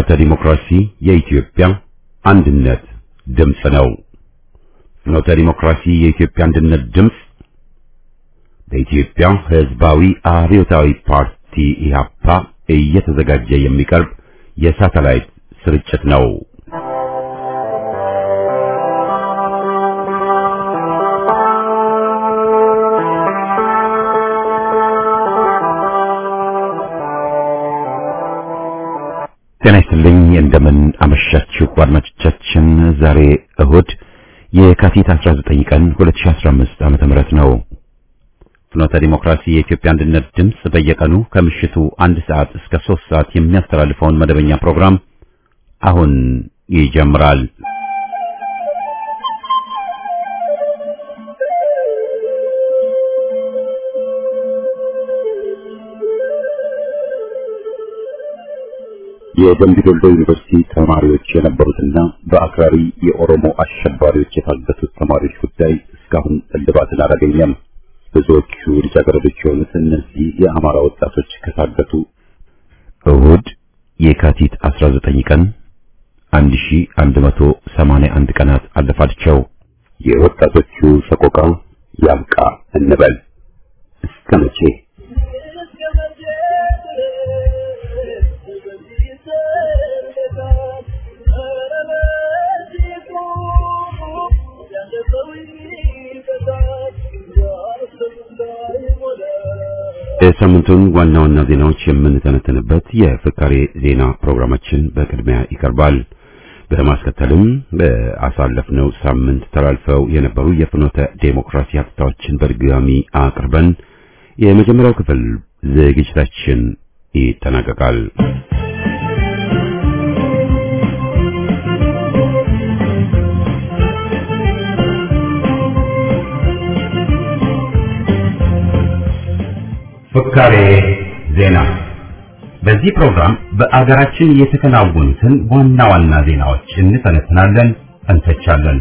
ዲሞክራሲ የኢትዮጵያ አንድነት ድምጽ ነው። ፍኖተ ዲሞክራሲ የኢትዮጵያ አንድነት ድምጽ በኢትዮጵያ ሕዝባዊ አብዮታዊ ፓርቲ ኢህአፓ እየተዘጋጀ የሚቀርብ የሳተላይት ስርጭት ነው። ጤና ይስጥልኝ እንደምን አመሻችሁ አድማጮቻችን። ዛሬ እሁድ የካቲት 19 ቀን 2015 ዓመተ ምህረት ነው። ፍኖተ ዲሞክራሲ የኢትዮጵያ አንድነት ድምጽ በየቀኑ ከምሽቱ 1 ሰዓት እስከ 3 ሰዓት የሚያስተላልፈውን መደበኛ ፕሮግራም አሁን ይጀምራል። የደምቢ ዶሎ ዩኒቨርሲቲ ተማሪዎች የነበሩትና በአክራሪ የኦሮሞ አሸባሪዎች የታገቱት ተማሪዎች ጉዳይ እስካሁን እልባትን አላገኘም። ብዙዎቹ ልጃገረዶች የሆኑት እነዚህ የአማራ ወጣቶች ከታገቱ እሁድ የካቲት 19 ቀን 1181 ቀናት አለፋቸው። የወጣቶቹ ሰቆቃ ያብቃ እንበል። እስከ መቼ? የሳምንቱን ዋና ዋና ዜናዎች የምንተነተንበት የፍካሬ ዜና ፕሮግራማችን በቅድሚያ ይቀርባል። በማስከተልም በአሳለፍነው ሳምንት ተላልፈው የነበሩ የፍኖተ ዴሞክራሲ ሀብታዎችን በድጋሚ አቅርበን የመጀመሪያው ክፍል ዝግጅታችን ይጠናቀቃል። ፍካሬ ዜና። በዚህ ፕሮግራም በአገራችን የተከናወኑትን ዋና ዋና ዜናዎች እንተነትናለን፣ እንተቻለን።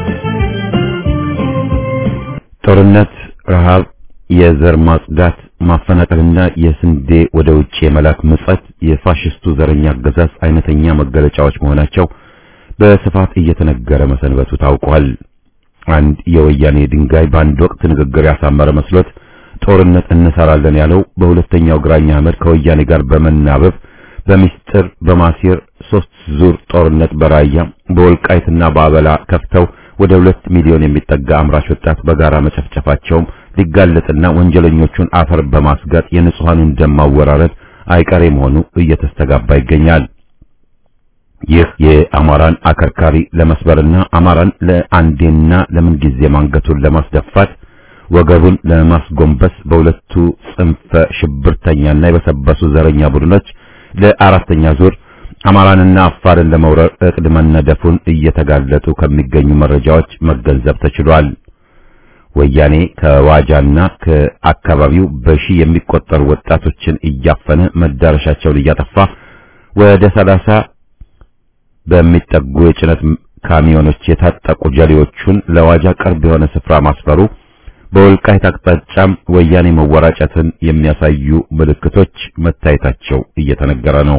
ጦርነት፣ ረሃብ፣ የዘር ማጽዳት፣ ማፈናቀልና የስንዴ ወደ ውጭ የመላክ ምጸት የፋሽስቱ ዘረኛ አገዛዝ አይነተኛ መገለጫዎች መሆናቸው በስፋት እየተነገረ መሰንበቱ ታውቋል። አንድ የወያኔ ድንጋይ በአንድ ወቅት ንግግር ያሳመረ መስሎት ጦርነት እንሰራለን ያለው በሁለተኛው ግራኝ አህመድ ከወያኔ ጋር በመናበብ በሚስጥር በማሲር 3 ዙር ጦርነት በራያ በወልቃይትና በአበላ ከፍተው ወደ 2 ሚሊዮን የሚጠጋ አምራች ወጣት በጋራ መጨፍጨፋቸውም ሊጋለጥና ወንጀለኞቹን አፈር በማስጋጥ የንጹሃኑን ደም ማወራረድ አይቀሬ መሆኑ እየተስተጋባ ይገኛል። ይህ የአማራን አከርካሪ ለመስበርና አማራን ለአንዴና ለምን ጊዜ ማንገቱን ለማስደፋት ወገቡን ለማስጎንበስ በሁለቱ ጽንፈ ሽብርተኛና የበሰበሱ ዘረኛ ቡድኖች ለአራተኛ ዙር አማራንና አፋርን ለመውረር እቅድ መነደፉን እየተጋለጡ ከሚገኙ መረጃዎች መገንዘብ ተችሏል። ወያኔ ከዋጃና ከአካባቢው በሺ የሚቆጠሩ ወጣቶችን እያፈነ መዳረሻቸውን እያጠፋ ወደ 30 በሚጠጉ የጭነት ካሚዮኖች የታጠቁ ጀሌዎቹን ለዋጃ ቅርብ የሆነ ስፍራ ማስፈሩ በወልቃይት አቅጣጫም ወያኔ መወራጨትን የሚያሳዩ ምልክቶች መታየታቸው እየተነገረ ነው።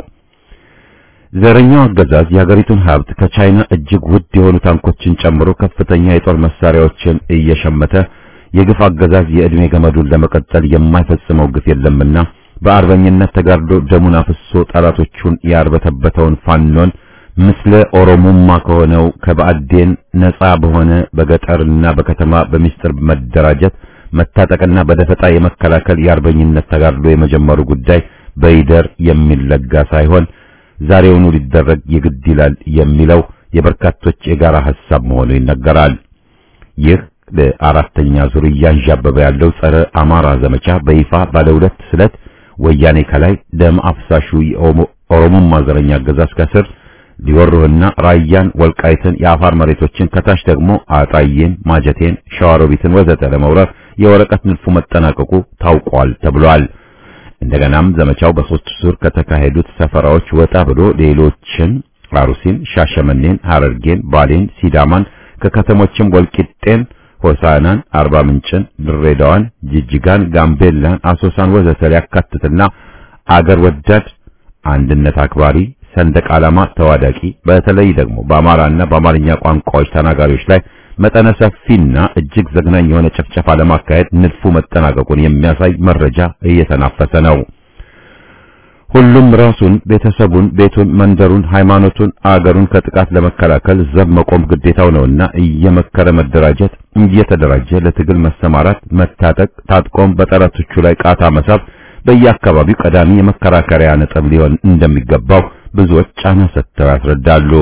ዘረኛው አገዛዝ የሀገሪቱን ሀብት ከቻይና እጅግ ውድ የሆኑ ታንኮችን ጨምሮ ከፍተኛ የጦር መሳሪያዎችን እየሸመተ የግፍ አገዛዝ የዕድሜ ገመዱን ለመቀጠል የማይፈጽመው ግፍ የለምና በአርበኝነት ተጋድሎ ደሙን አፍሶ ጠላቶቹን ያርበተበተውን ፋኖን ምስለ ኦሮሞማ ከሆነው ከባዕዴን ነፃ በሆነ በገጠርና በከተማ በሚስጥር መደራጀት መታጠቅና በደፈጣ የመከላከል የአርበኝነት ተጋድሎ የመጀመሩ ጉዳይ በይደር የሚለጋ ሳይሆን ዛሬውኑ ሊደረግ የግድ ይላል የሚለው የበርካቶች የጋራ ሐሳብ መሆኑ ይነገራል። ይህ በአራተኛ ዙር እያንዣበበ ያለው ጸረ አማራ ዘመቻ በይፋ ባለ 2 ስለት ወያኔ ከላይ ደም አፍሳሹ የኦሮሞማ ዘረኛ አገዛዝ ከስር ሊወሩህና ራያን ወልቃይትን የአፋር መሬቶችን ከታች ደግሞ አጣዬን ማጀቴን ሸዋሮቢትን ወዘተ ለመውረር የወረቀት ንድፉ መጠናቀቁ ታውቋል ተብሏል። እንደገናም ዘመቻው በ3 ዙር ከተካሄዱት ሰፈራዎች ወጣ ብሎ ሌሎችን አሩሲን፣ ሻሸመኔን፣ ሐረርጌን፣ ባሌን፣ ሲዳማን ከከተሞችም ወልቂጤን፣ ሆሳናን፣ አርባ ምንጭን፣ ድሬዳዋን፣ ጅጅጋን፣ ጋምቤላን፣ አሶሳን ወዘተ ሊያካትትና አገር ወዳድ አንድነት አክባሪ ሰንደቅ ዓላማ ተዋዳቂ በተለይ ደግሞ በአማራና በአማርኛ ቋንቋዎች ተናጋሪዎች ላይ መጠነ ሰፊና እጅግ ዘግናኝ የሆነ ጭፍጨፋ ለማካሄድ ንድፉ መጠናቀቁን የሚያሳይ መረጃ እየተናፈሰ ነው። ሁሉም ራሱን፣ ቤተሰቡን፣ ቤቱን፣ መንደሩን፣ ሃይማኖቱን፣ አገሩን ከጥቃት ለመከላከል ዘብ መቆም ግዴታው ነውና እየመከረ መደራጀት፣ እየተደራጀ ለትግል መሰማራት፣ መታጠቅ፣ ታጥቆም በጠላቶቹ ላይ ቃታ መሳብ በየአካባቢው ቀዳሚ የመከራከሪያ ነጥብ ሊሆን እንደሚገባው ብዙዎች ጫና ሰጥተው ያስረዳሉ።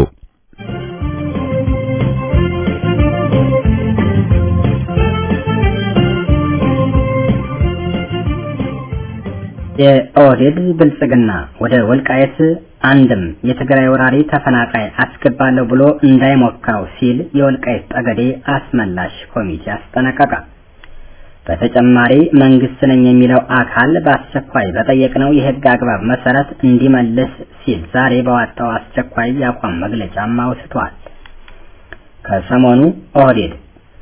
የኦህዴድ ብልጽግና ወደ ወልቃይት አንድም የትግራይ ወራሪ ተፈናቃይ አስገባለሁ ብሎ እንዳይሞክረው ሲል የወልቃይት ጠገዴ አስመላሽ ኮሚቴ አስጠነቀቀ። በተጨማሪ መንግስት ነኝ የሚለው አካል በአስቸኳይ በጠየቅነው የህግ አግባብ መሰረት እንዲመልስ ሲል ዛሬ በዋጣው አስቸኳይ የአቋም መግለጫም አውስቷል። ከሰሞኑ ኦህዴድ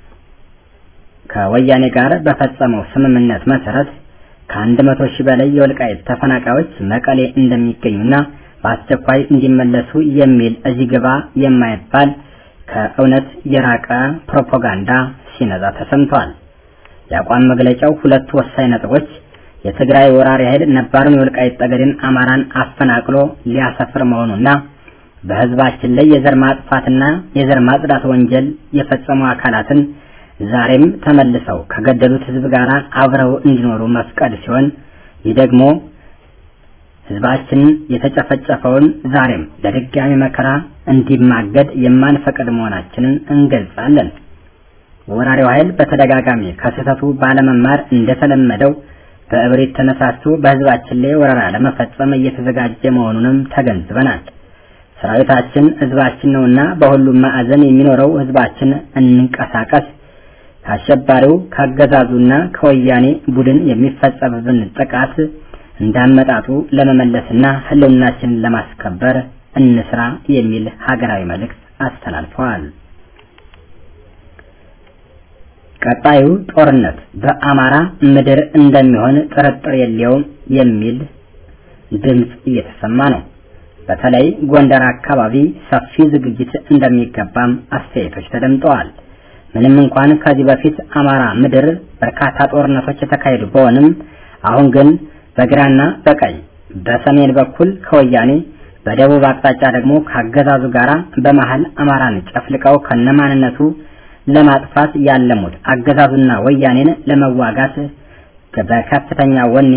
ከወያኔ ጋር በፈጸመው ስምምነት መሰረት ከ100 ሺህ በላይ የወልቃይት ተፈናቃዮች መቀሌ እንደሚገኙና በአስቸኳይ እንዲመለሱ የሚል እዚህ ግባ የማይባል ከእውነት የራቀ ፕሮፓጋንዳ ሲነዛ ተሰምቷል። የአቋም መግለጫው ሁለት ወሳኝ ነጥቦች የትግራይ ወራሪ ኃይል ነባሩን የወልቃይት ጠገዴን አማራን አፈናቅሎ ሊያሰፍር መሆኑና በህዝባችን ላይ የዘር ማጥፋትና የዘር ማጽዳት ወንጀል የፈጸሙ አካላትን ዛሬም ተመልሰው ከገደሉት ህዝብ ጋር አብረው እንዲኖሩ መፍቀድ ሲሆን ይህ ደግሞ ህዝባችን የተጨፈጨፈውን ዛሬም ለድጋሚ መከራ እንዲማገድ የማንፈቅድ መሆናችንን እንገልጻለን። ወራሪው ኃይል በተደጋጋሚ ከስህተቱ ባለመማር እንደተለመደው በእብሪት ተነሳስቶ በህዝባችን ላይ ወረራ ለመፈጸም እየተዘጋጀ መሆኑንም ተገንዝበናል። ሰራዊታችን ህዝባችን ነውና በሁሉም ማዕዘን የሚኖረው ህዝባችን እንንቀሳቀስ፣ ከአሸባሪው ካገዛዙና ከወያኔ ቡድን የሚፈጸምብን ጥቃት እንዳመጣጡ ለመመለስና ህልውናችንን ለማስከበር እንስራ የሚል ሀገራዊ መልእክት አስተላልፈዋል። ቀጣዩ ጦርነት በአማራ ምድር እንደሚሆን ጥርጥር የለውም የሚል ድምጽ እየተሰማ ነው። በተለይ ጎንደር አካባቢ ሰፊ ዝግጅት እንደሚገባም አስተያየቶች ተደምጠዋል። ምንም እንኳን ከዚህ በፊት አማራ ምድር በርካታ ጦርነቶች የተካሄዱ ቢሆንም አሁን ግን በግራና በቀኝ በሰሜን በኩል ከወያኔ በደቡብ አቅጣጫ ደግሞ ካገዛዙ ጋራ በመሃል አማራን ጨፍልቀው ከነማንነቱ ለማጥፋት ያለሙት አገዛዙና ወያኔን ለመዋጋት በከፍተኛ ወኔ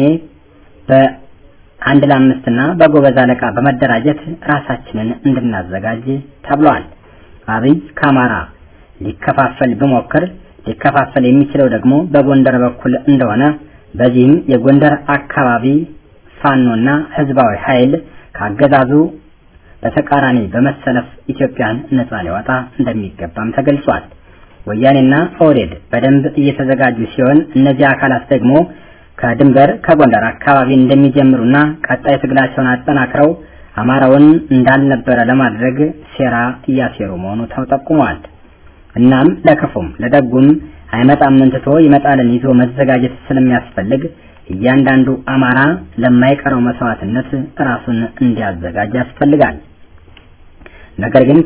በአንድ ለአምስትና በጎበዝ አለቃ በመደራጀት ራሳችንን እንድናዘጋጅ ተብሏል። አብይ ከአማራ ሊከፋፈል ቢሞክር ሊከፋፈል የሚችለው ደግሞ በጎንደር በኩል እንደሆነ በዚህም የጎንደር አካባቢ ፋኖና ህዝባዊ ኃይል ካገዛዙ በተቃራኒ በመሰለፍ ኢትዮጵያን ነፃ ሊያወጣ እንደሚገባም ተገልጿል። ወያኔና ኦህዴድ በደንብ እየተዘጋጁ ሲሆን እነዚህ አካላት ደግሞ ከድንበር ከጎንደር አካባቢ እንደሚጀምሩና ቀጣይ ትግላቸውን አጠናክረው አማራውን እንዳልነበረ ለማድረግ ሴራ እያሴሩ መሆኑ ተጠቁሟል። እናም ለክፉም ለደጉም አይመጣም እንትቶ ይመጣልን ይዞ መዘጋጀት ስለሚያስፈልግ እያንዳንዱ አማራ ለማይቀረው መስዋዕትነት ራሱን እንዲያዘጋጅ ያስፈልጋል። ነገር ግን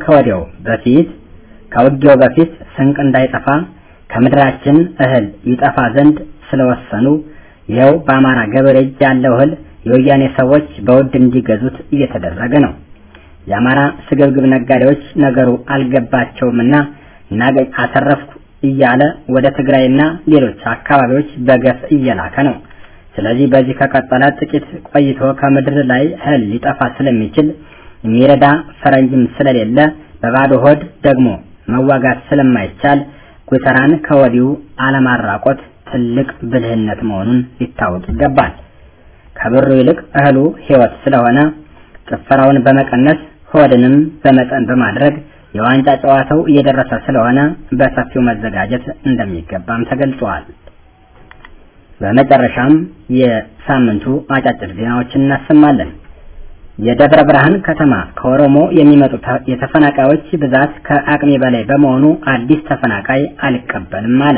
ከውጊያው በፊት ስንቅ እንዳይጠፋ ከምድራችን እህል ይጠፋ ዘንድ ስለወሰኑ ይኸው በአማራ ገበሬ እጅ ያለው እህል የወያኔ ሰዎች በውድ እንዲገዙት እየተደረገ ነው። የአማራ ስግብግብ ነጋዴዎች ነገሩ አልገባቸውምና እናገኝ አተረፍኩ እያለ ወደ ትግራይና ሌሎች አካባቢዎች በገፍ እየላከ ነው። ስለዚህ በዚህ ከቀጠለ ጥቂት ቆይቶ ከምድር ላይ እህል ሊጠፋ ስለሚችል የሚረዳ ፈረንጅም ስለሌለ በባዶ ሆድ ደግሞ መዋጋት ስለማይቻል ጉተራን ከወዲሁ አለማራቆት ትልቅ ብልህነት መሆኑን ሊታወቅ ይገባል። ከብሩ ይልቅ እህሉ ህይወት ስለሆነ ጭፈራውን በመቀነስ ሆድንም በመጠን በማድረግ የዋንጫ ጨዋታው እየደረሰ ስለሆነ በሰፊው መዘጋጀት እንደሚገባም ተገልጿል። በመጨረሻም የሳምንቱ አጫጭር ዜናዎችን እናሰማለን። የደብረ ብርሃን ከተማ ከኦሮሞ የሚመጡ የተፈናቃዮች ብዛት ከአቅሜ በላይ በመሆኑ አዲስ ተፈናቃይ አልቀበልም አለ።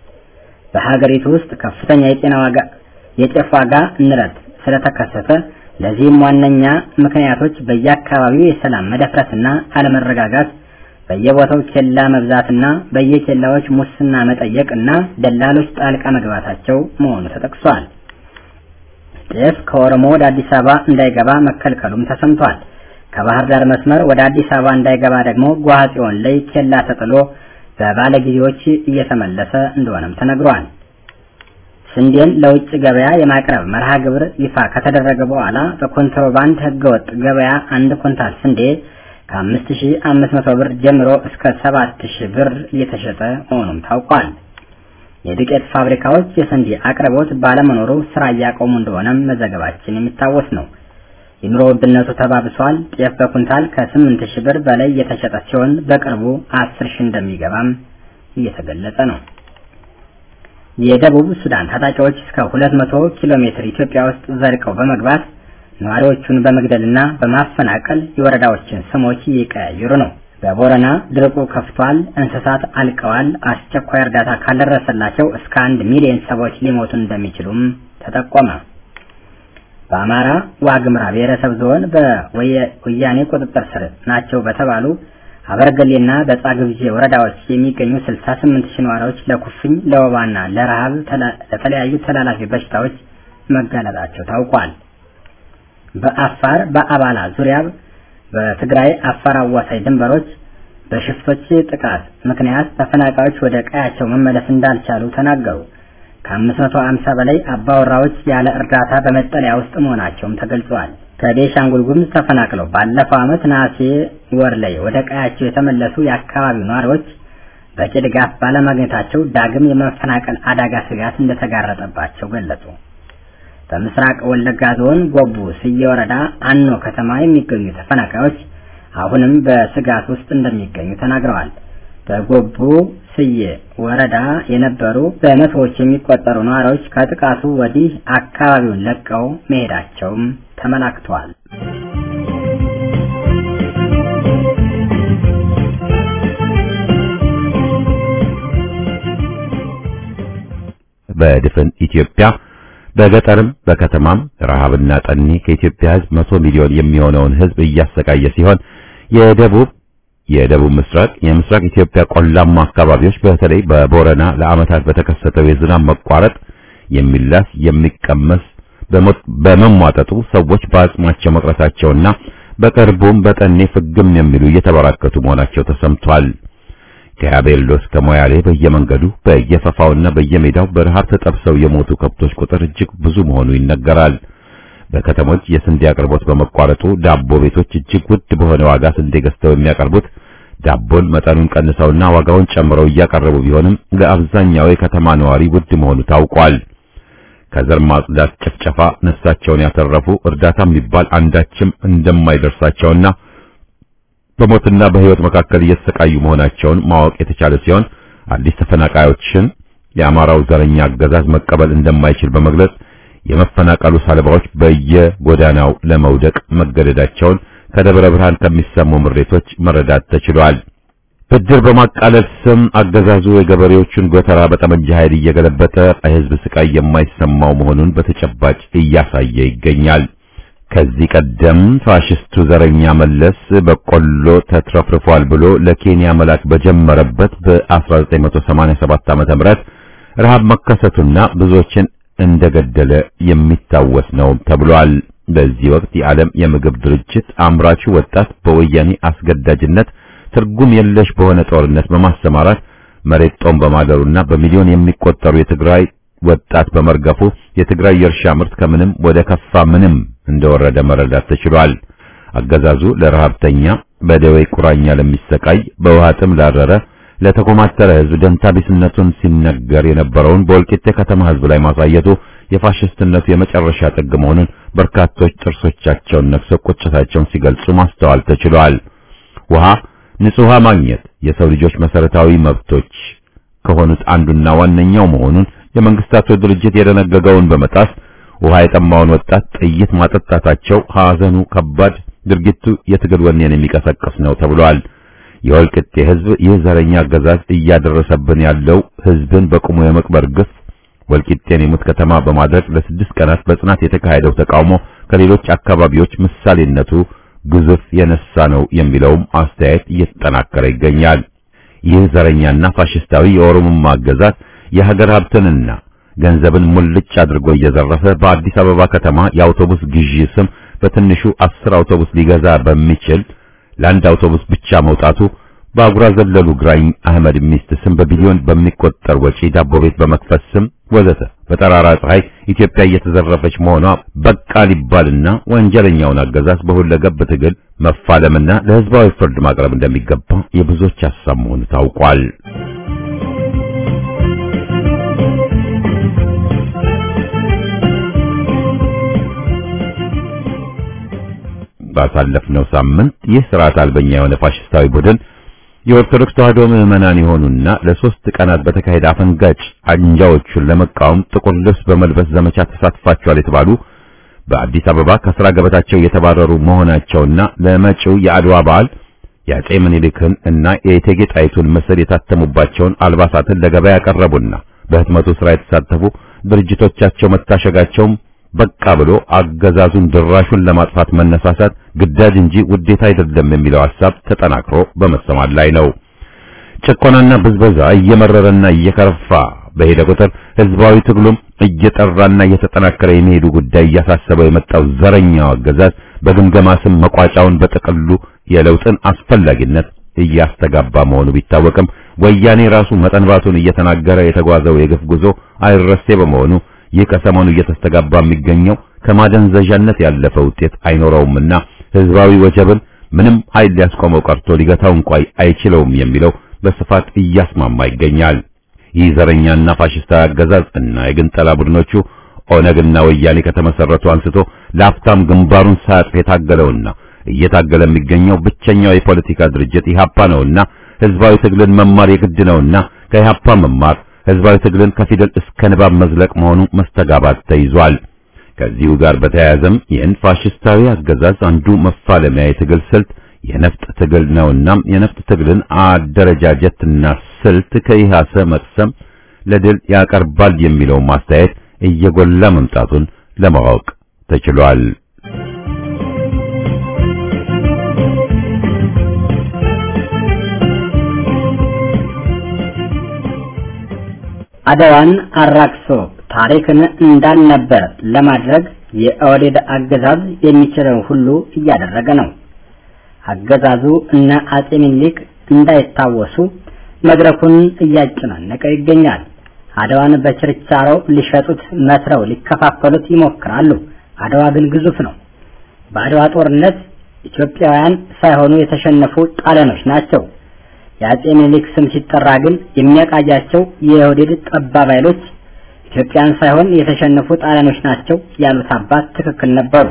በሀገሪቱ ውስጥ ከፍተኛ የጤፍ ዋጋ ንረት ስለተከሰተ ለዚህም ዋነኛ ምክንያቶች በየአካባቢው የሰላም መደፍረስና አለመረጋጋት፣ በየቦታው ኬላ መብዛትና በየኬላዎች ሙስና መጠየቅና ደላሎች ጣልቃ መግባታቸው መሆኑ ተጠቅሷል። ጤፍ ከኦሮሞ ወደ አዲስ አበባ እንዳይገባ መከልከሉም ተሰምቷል። ከባህር ዳር መስመር ወደ አዲስ አበባ እንዳይገባ ደግሞ ጓሃጽዮን ላይ ኬላ ተጥሎ በባለጊዜዎች እየተመለሰ እንደሆነም ተነግሯል። ስንዴን ለውጭ ገበያ የማቅረብ መርሃ ግብር ይፋ ከተደረገ በኋላ በኮንትሮባንድ ህገወጥ ገበያ 1 ኩንታል ስንዴ ከ5500 ብር ጀምሮ እስከ 7000 ብር እየተሸጠ መሆኑም ታውቋል። የዱቄት ፋብሪካዎች የስንዴ አቅርቦት ባለመኖሩ ስራ እያቆሙ እንደሆነም መዘገባችን የሚታወስ ነው። የኑሮ ውድነቱ ተባብሷል። ጤፍ በኩንታል ከ8000 ብር በላይ እየተሸጠ ሲሆን በቅርቡ 10000 እንደሚገባም እየተገለጸ ነው። የደቡብ ሱዳን ታጣቂዎች እስከ 200 ኪሎ ሜትር ኢትዮጵያ ውስጥ ዘልቀው በመግባት ነዋሪዎቹን በመግደልና በማፈናቀል የወረዳዎችን ስሞች እየቀያየሩ ነው። በቦረና ድርቁ ከፍቷል፣ እንስሳት አልቀዋል፣ አስቸኳይ እርዳታ ካልደረሰላቸው እስከ 1 ሚሊዮን ሰዎች ሊሞቱ እንደሚችሉም ተጠቆመ። በአማራ ዋግምራ ብሔረሰብ ዞን በወያኔ ቁጥጥር ስር ናቸው በተባሉ አበርገሌና በጻግብጄ ወረዳዎች የሚገኙ 68000 ነዋሪዎች ለኩፍኝ፣ ለወባና ለረሃብ ለተለያዩ ተላላፊ በሽታዎች መጋለጣቸው ታውቋል። በአፋር በአባላ ዙሪያ በትግራይ አፋር አዋሳኝ ድንበሮች በሽፍቶች ጥቃት ምክንያት ተፈናቃዮች ወደ ቀያቸው መመለስ እንዳልቻሉ ተናገሩ። ከ550 በላይ አባወራዎች ያለ እርዳታ በመጠለያ ውስጥ መሆናቸውም ተገልጿል። ከቤኒሻንጉል ጉሙዝ ተፈናቅለው ባለፈው ዓመት ነሐሴ ወር ላይ ወደ ቀያቸው የተመለሱ የአካባቢው ነዋሪዎች በቂ ድጋፍ ባለማግኘታቸው ዳግም የመፈናቀል አደጋ ስጋት እንደተጋረጠባቸው ገለጹ። በምስራቅ ወለጋ ዞን ጎቡ ስዬ ወረዳ አኖ ከተማ የሚገኙ ተፈናቃዮች አሁንም በስጋት ውስጥ እንደሚገኙ ተናግረዋል። በጎቡ ስዬ ወረዳ የነበሩ በመቶዎች የሚቆጠሩ ነዋሪዎች ከጥቃቱ ወዲህ አካባቢውን ለቀው መሄዳቸውም ተመላክቷል። በድፍን ኢትዮጵያ በገጠርም በከተማም ረሃብና ጠኔ ከኢትዮጵያ ሕዝብ 100 ሚሊዮን የሚሆነውን ሕዝብ እያሰቃየ ሲሆን የደቡብ ምስራቅ የምስራቅ ኢትዮጵያ ቆላማ አካባቢዎች በተለይ በቦረና ለዓመታት በተከሰተው የዝናብ መቋረጥ የሚላስ የሚቀመስ በመሟጠጡ ሰዎች በአጽማቸው መቅረታቸውና በቅርቡም በጠኔ ፍግም የሚሉ እየተበራከቱ መሆናቸው ተሰምቷል። ከያቤሎ እስከ ሞያሌ በየመንገዱ በየፈፋውና በየሜዳው በረሃብ ተጠብሰው የሞቱ ከብቶች ቁጥር እጅግ ብዙ መሆኑ ይነገራል። በከተሞች የስንዴ አቅርቦት በመቋረጡ ዳቦ ቤቶች እጅግ ውድ በሆነ ዋጋ ስንዴ ገዝተው የሚያቀርቡት ዳቦን መጠኑን ቀንሰውና ዋጋውን ጨምረው እያቀረቡ ቢሆንም ለአብዛኛው የከተማ ነዋሪ ውድ መሆኑ ታውቋል። ከዘር ማጽዳት ጭፍጨፋ ነፍሳቸውን ያተረፉ እርዳታ የሚባል አንዳችም እንደማይደርሳቸውና በሞትና በሕይወት መካከል እየተሰቃዩ መሆናቸውን ማወቅ የተቻለ ሲሆን አዲስ ተፈናቃዮችን የአማራው ዘረኛ አገዛዝ መቀበል እንደማይችል በመግለጽ የመፈናቀሉ ሰለባዎች በየጎዳናው ለመውደቅ መገደዳቸውን ከደብረ ብርሃን ከሚሰሙ ምሬቶች መረዳት ተችሏል። ብድር በማቃለል ስም አገዛዙ የገበሬዎቹን ጎተራ በጠመንጃ ኃይል እየገለበጠ የሕዝብ ስቃይ የማይሰማው መሆኑን በተጨባጭ እያሳየ ይገኛል። ከዚህ ቀደም ፋሽስቱ ዘረኛ መለስ በቆሎ ተትረፍርፏል ብሎ ለኬንያ መላክ በጀመረበት በ1987 ዓመተ ምህረት ረሃብ መከሰቱና ብዙዎችን እንደገደለ የሚታወስ ነው ተብሏል። በዚህ ወቅት የዓለም የምግብ ድርጅት አምራቹ ወጣት በወያኔ አስገዳጅነት ትርጉም የለሽ በሆነ ጦርነት በማሰማራት መሬት ጦም በማደሩና በሚሊዮን የሚቆጠሩ የትግራይ ወጣት በመርገፉ የትግራይ የእርሻ ምርት ከምንም ወደ ከፋ ምንም እንደወረደ መረዳት ተችሏል። አገዛዙ ለረሃብተኛ በደዌ ቁራኛ ለሚሰቃይ በውሃ ጥም ላረረ ለተኮማተረ ሕዝብ ደንታቢስነቱን ሲነገር የነበረውን በወልቂጤ ከተማ ሕዝብ ላይ ማሳየቱ የፋሽስትነቱ የመጨረሻ ጥግ መሆኑን በርካቶች ጥርሶቻቸውን ነክሰው ቁጭታቸውን ሲገልጹ ማስተዋል ተችሏል። ውሃ፣ ንጹህ ውሃ ማግኘት የሰው ልጆች መሰረታዊ መብቶች ከሆኑት አንዱና ዋነኛው መሆኑን የመንግስታቱ ድርጅት የደነገገውን በመጣስ ውሃ የጠማውን ወጣት ጥይት ማጠጣታቸው ሐዘኑ ከባድ፣ ድርጊቱ የትግል ወኔን የሚቀሰቅስ ነው ተብሏል። የወልቂጤ ሕዝብ ይህ ዘረኛ አገዛዝ እያደረሰብን ያለው ሕዝብን በቁሙ የመቅበር ግፍ ወልቂጤን የሙት ከተማ በማድረግ ለ6 ቀናት በጽናት የተካሄደው ተቃውሞ ከሌሎች አካባቢዎች ምሳሌነቱ ግዙፍ የነሳ ነው የሚለውም አስተያየት እየተጠናከረ ይገኛል። ይህ ዘረኛና ፋሽስታዊ የኦሮሞማ አገዛዝ የሀገር ሀብትንና ገንዘብን ሙልጭ አድርጎ እየዘረፈ በአዲስ አበባ ከተማ የአውቶቡስ ግዢ ስም በትንሹ 10 አውቶቡስ ሊገዛ በሚችል ለአንድ አውቶቡስ ብቻ መውጣቱ በአጉራ ዘለሉ ግራኝ አህመድ ሚስት ስም በቢሊዮን በሚቆጠር ወጪ ዳቦ ቤት በመክፈት ስም ወዘተ በጠራራ ፀሐይ ኢትዮጵያ እየተዘረፈች መሆኗ በቃ ሊባልና ወንጀለኛውን አገዛዝ በሁለገብ ትግል መፋለምና ለሕዝባዊ ፍርድ ማቅረብ እንደሚገባ የብዙዎች ሐሳብ መሆኑ ታውቋል። ባሳለፍነው ሳምንት ይህ ስርዓት አልበኛ የሆነ ፋሽስታዊ ቡድን የኦርቶዶክስ ተዋሕዶ ምዕመናን የሆኑና ለ3 ቀናት በተካሄደ አፈንጋጭ አንጃዎቹን ለመቃወም ጥቁር ልብስ በመልበስ ዘመቻ ተሳትፏቸዋል የተባሉ በአዲስ አበባ ከስራ ገበታቸው የተባረሩ መሆናቸውና ለመጪው የአድዋ በዓል የአፄ ምኒልክን እና የእቴጌ ጣይቱን ምስል የታተሙባቸውን አልባሳትን ለገበያ ያቀረቡና በህትመቱ ስራ የተሳተፉ ድርጅቶቻቸው መታሸጋቸውም በቃ ብሎ አገዛዙን ድራሹን ለማጥፋት መነሳሳት ግዳጅ እንጂ ውዴታ አይደለም የሚለው ሐሳብ ተጠናክሮ በመሰማት ላይ ነው። ጭቆናና ብዝበዛ እየመረረና እየከረፋ በሄደ ቁጥር ህዝባዊ ትግሉም እየጠራና እየተጠናከረ የሚሄዱ ጉዳይ እያሳሰበው የመጣው ዘረኛው አገዛዝ በግምገማ ስም መቋጫውን በጥቅሉ የለውጥን አስፈላጊነት እያስተጋባ መሆኑ ቢታወቅም ወያኔ ራሱ መጠንባቱን እየተናገረ የተጓዘው የግፍ ጉዞ አይረሴ በመሆኑ ይህ ከሰሞኑ እየተስተጋባ የሚገኘው ከማደንዘዣነት ያለፈ ውጤት አይኖረውምና ህዝባዊ ወጀብን ምንም ኃይል ሊያስቆመው ቀርቶ ሊገታው እንኳን አይችለውም የሚለው በስፋት እያስማማ ይገኛል። ይህ ዘረኛና ፋሽስታዊ አገዛዝ እና የግንጠላ ቡድኖቹ ኦነግና ወያኔ ከተመሰረቱ አንስቶ ለአፍታም ግንባሩን ሳያጥፍ የታገለውና እየታገለ የሚገኘው ብቸኛው የፖለቲካ ድርጅት ኢህአፓ ነውና ህዝባዊ ትግልን መማር የግድ ነውና ከኢህአፓ መማር ህዝባዊ ትግልን ከፊደል እስከ ንባብ መዝለቅ መሆኑ መስተጋባት ተይዟል። ከዚሁ ጋር በተያያዘም ይህን ፋሽስታዊ አገዛዝ አንዱ መፋለሚያ የትግል ስልት የነፍጥ ትግል ነውና የነፍጥ ትግልን አደረጃጀትና ስልት ከኢህአሰ መቅሰም ለድል ያቀርባል የሚለው ማስተያየት እየጎላ መምጣቱን ለማወቅ ተችሏል። አድዋን አራክሶ ታሪክን እንዳልነበር ለማድረግ የኦህዴድ አገዛዝ የሚችለው ሁሉ እያደረገ ነው። አገዛዙ እና አፄ ምኒልክ እንዳይታወሱ መድረኩን እያጨናነቀ ይገኛል። አድዋን በችርቻሮ ሊሸጡት መስረው ሊከፋፈሉት ይሞክራሉ። አድዋ ግን ግዙፍ ነው። በአድዋ ጦርነት ኢትዮጵያውያን ሳይሆኑ የተሸነፉ ጣሊያኖች ናቸው። የአፄ ምኒልክ ስም ሲጠራ ግን የሚያቃጃቸው የኦህዴድ ጠባብ ኃይሎች ኢትዮጵያን ሳይሆን የተሸነፉ ጣሊያኖች ናቸው ያሉት አባት ትክክል ነበሩ።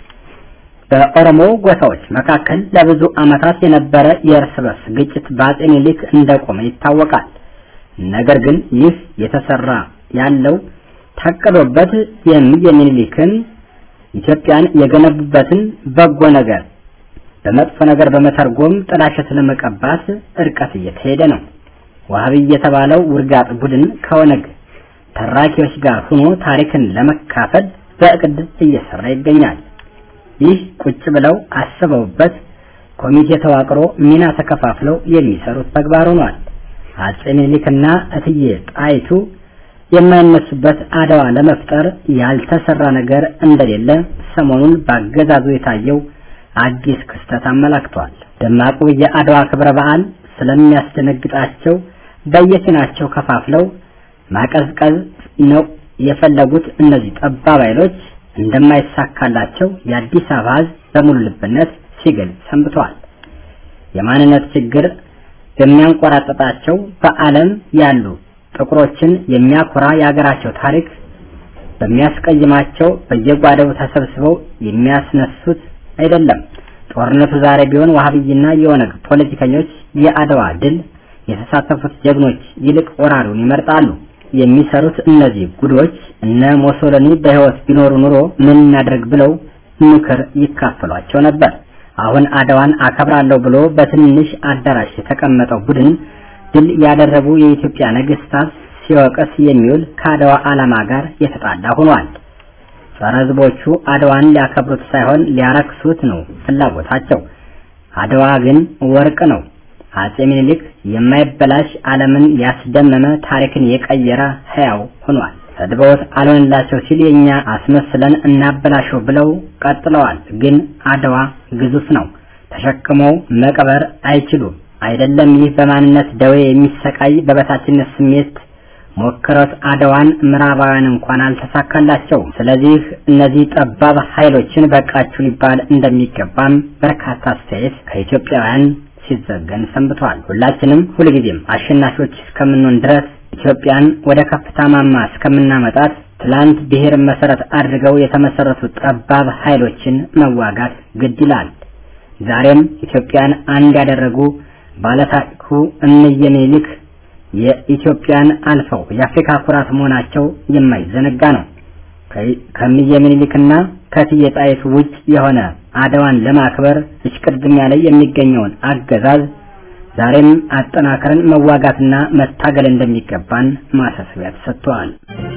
በኦሮሞ ጎሳዎች መካከል ለብዙ ዓመታት የነበረ የእርስ በርስ ግጭት በአፄ ምኒልክ እንደቆመ ይታወቃል። ነገር ግን ይህ የተሰራ ያለው ታቀዶበት የሚኒልክን ኢትዮጵያን የገነቡበትን በጎ ነገር በመጥፎ ነገር በመተርጎም ጥላሸት ለመቀባት እርቀት እየተሄደ ነው። ዋሃቢ የተባለው ውርጋጥ ቡድን ከኦነግ ተራኪዎች ጋር ሆኖ ታሪክን ለመካፈል በእቅድ እየሰራ ይገኛል። ይህ ቁጭ ብለው አስበውበት ኮሚቴ ተዋቅሮ ሚና ተከፋፍለው የሚሰሩት ተግባር ሆኗል። አፄ ምኒልክና እትዬ ጣይቱ የማይነሱበት አድዋ ለመፍጠር ያልተሰራ ነገር እንደሌለ ሰሞኑን ባገዛዙ የታየው አዲስ ክስተት አመላክቷል። ደማቁ የአድዋ ክብረ በዓል ስለሚያስደነግጣቸው በየፊናቸው ከፋፍለው ማቀዝቀዝ ነው የፈለጉት። እነዚህ ጠባብ ኃይሎች እንደማይሳካላቸው የአዲስ አበባ ሕዝብ በሙሉ ልብነት ሲገልጽ ሰንብቷል። የማንነት ችግር የሚያንቆራጥጣቸው በዓለም ያሉ ጥቁሮችን የሚያኮራ የሀገራቸው ታሪክ በሚያስቀይማቸው በየጓዳው ተሰብስበው የሚያስነሱት አይደለም። ጦርነቱ ዛሬ ቢሆን ዋሃብይና የኦነግ ፖለቲከኞች የአድዋ ድል የተሳተፉት ጀግኖች ይልቅ ወራሪውን ይመርጣሉ። የሚሰሩት እነዚህ ጉዶች እነ ሞሶሎኒ በህይወት ቢኖሩ ኑሮ ምን እናድርግ ብለው ምክር ይካፈሏቸው ነበር። አሁን አድዋን አከብራለሁ ብሎ በትንሽ አዳራሽ የተቀመጠው ቡድን ድል ያደረጉ የኢትዮጵያ ነገስታት ሲወቅስ የሚውል ከአድዋ ዓላማ ጋር የተጣላ ሆኗል። ጸረ ሕዝቦቹ አድዋን ሊያከብሩት ሳይሆን ሊያረክሱት ነው ፍላጎታቸው። አድዋ ግን ወርቅ ነው። አጼ ምኒልክ የማይበላሽ ዓለምን ያስደመመ ታሪክን የቀየረ ሕያው ሆኗል። ሰድበውት አልሆንላቸው ሲል የኛ አስመስለን እናበላሸው ብለው ቀጥለዋል። ግን አድዋ ግዙፍ ነው። ተሸክመው መቅበር አይችሉም። አይደለም ይህ በማንነት ደዌ የሚሰቃይ በበታችነት ስሜት ሞክረውት አድዋን ምዕራባውያን እንኳን አልተሳካላቸው። ስለዚህ እነዚህ ጠባብ ኃይሎችን በቃችሁ ሊባል እንደሚገባም በርካታ አስተያየት ከኢትዮጵያውያን ሲዘገን ሰንብቷል። ሁላችንም ሁልጊዜም አሸናፊዎች እስከምንሆን ድረስ ኢትዮጵያን ወደ ከፍታ ማማ እስከምናመጣት ትላንት ብሔር መሰረት አድርገው የተመሰረቱ ጠባብ ኃይሎችን መዋጋት ግድ ይላል። ዛሬም ኢትዮጵያን አንድ ያደረጉ ባለታሪኩ እምዬ ምኒልክ የኢትዮጵያን አልፈው የአፍሪካ ኩራት መሆናቸው የማይዘነጋ ነው። ከእምዬ ምኒልክና ከእቴጌ ጣይቱ ውጭ የሆነ አድዋን ለማክበር እሽቅድድም ያለ የሚገኘውን አገዛዝ ዛሬም አጠናክረን መዋጋትና መታገል እንደሚገባን ማሳሰቢያ ተሰጥቷል።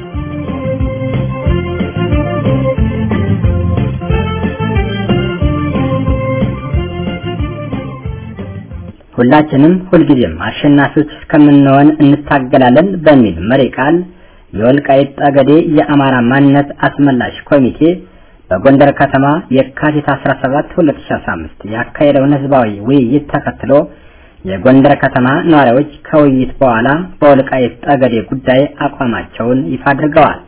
ሁላችንም ሁልጊዜም አሸናፊዎች እስከምንሆን እንታገላለን በሚል መሪ ቃል የወልቃይት ጠገዴ የአማራ ማንነት አስመላሽ ኮሚቴ በጎንደር ከተማ የካቲት 17 2015 ያካሄደውን ህዝባዊ ውይይት ተከትሎ የጎንደር ከተማ ነዋሪዎች ከውይይት በኋላ በወልቃይት ጠገዴ ጉዳይ አቋማቸውን ይፋ አድርገዋል።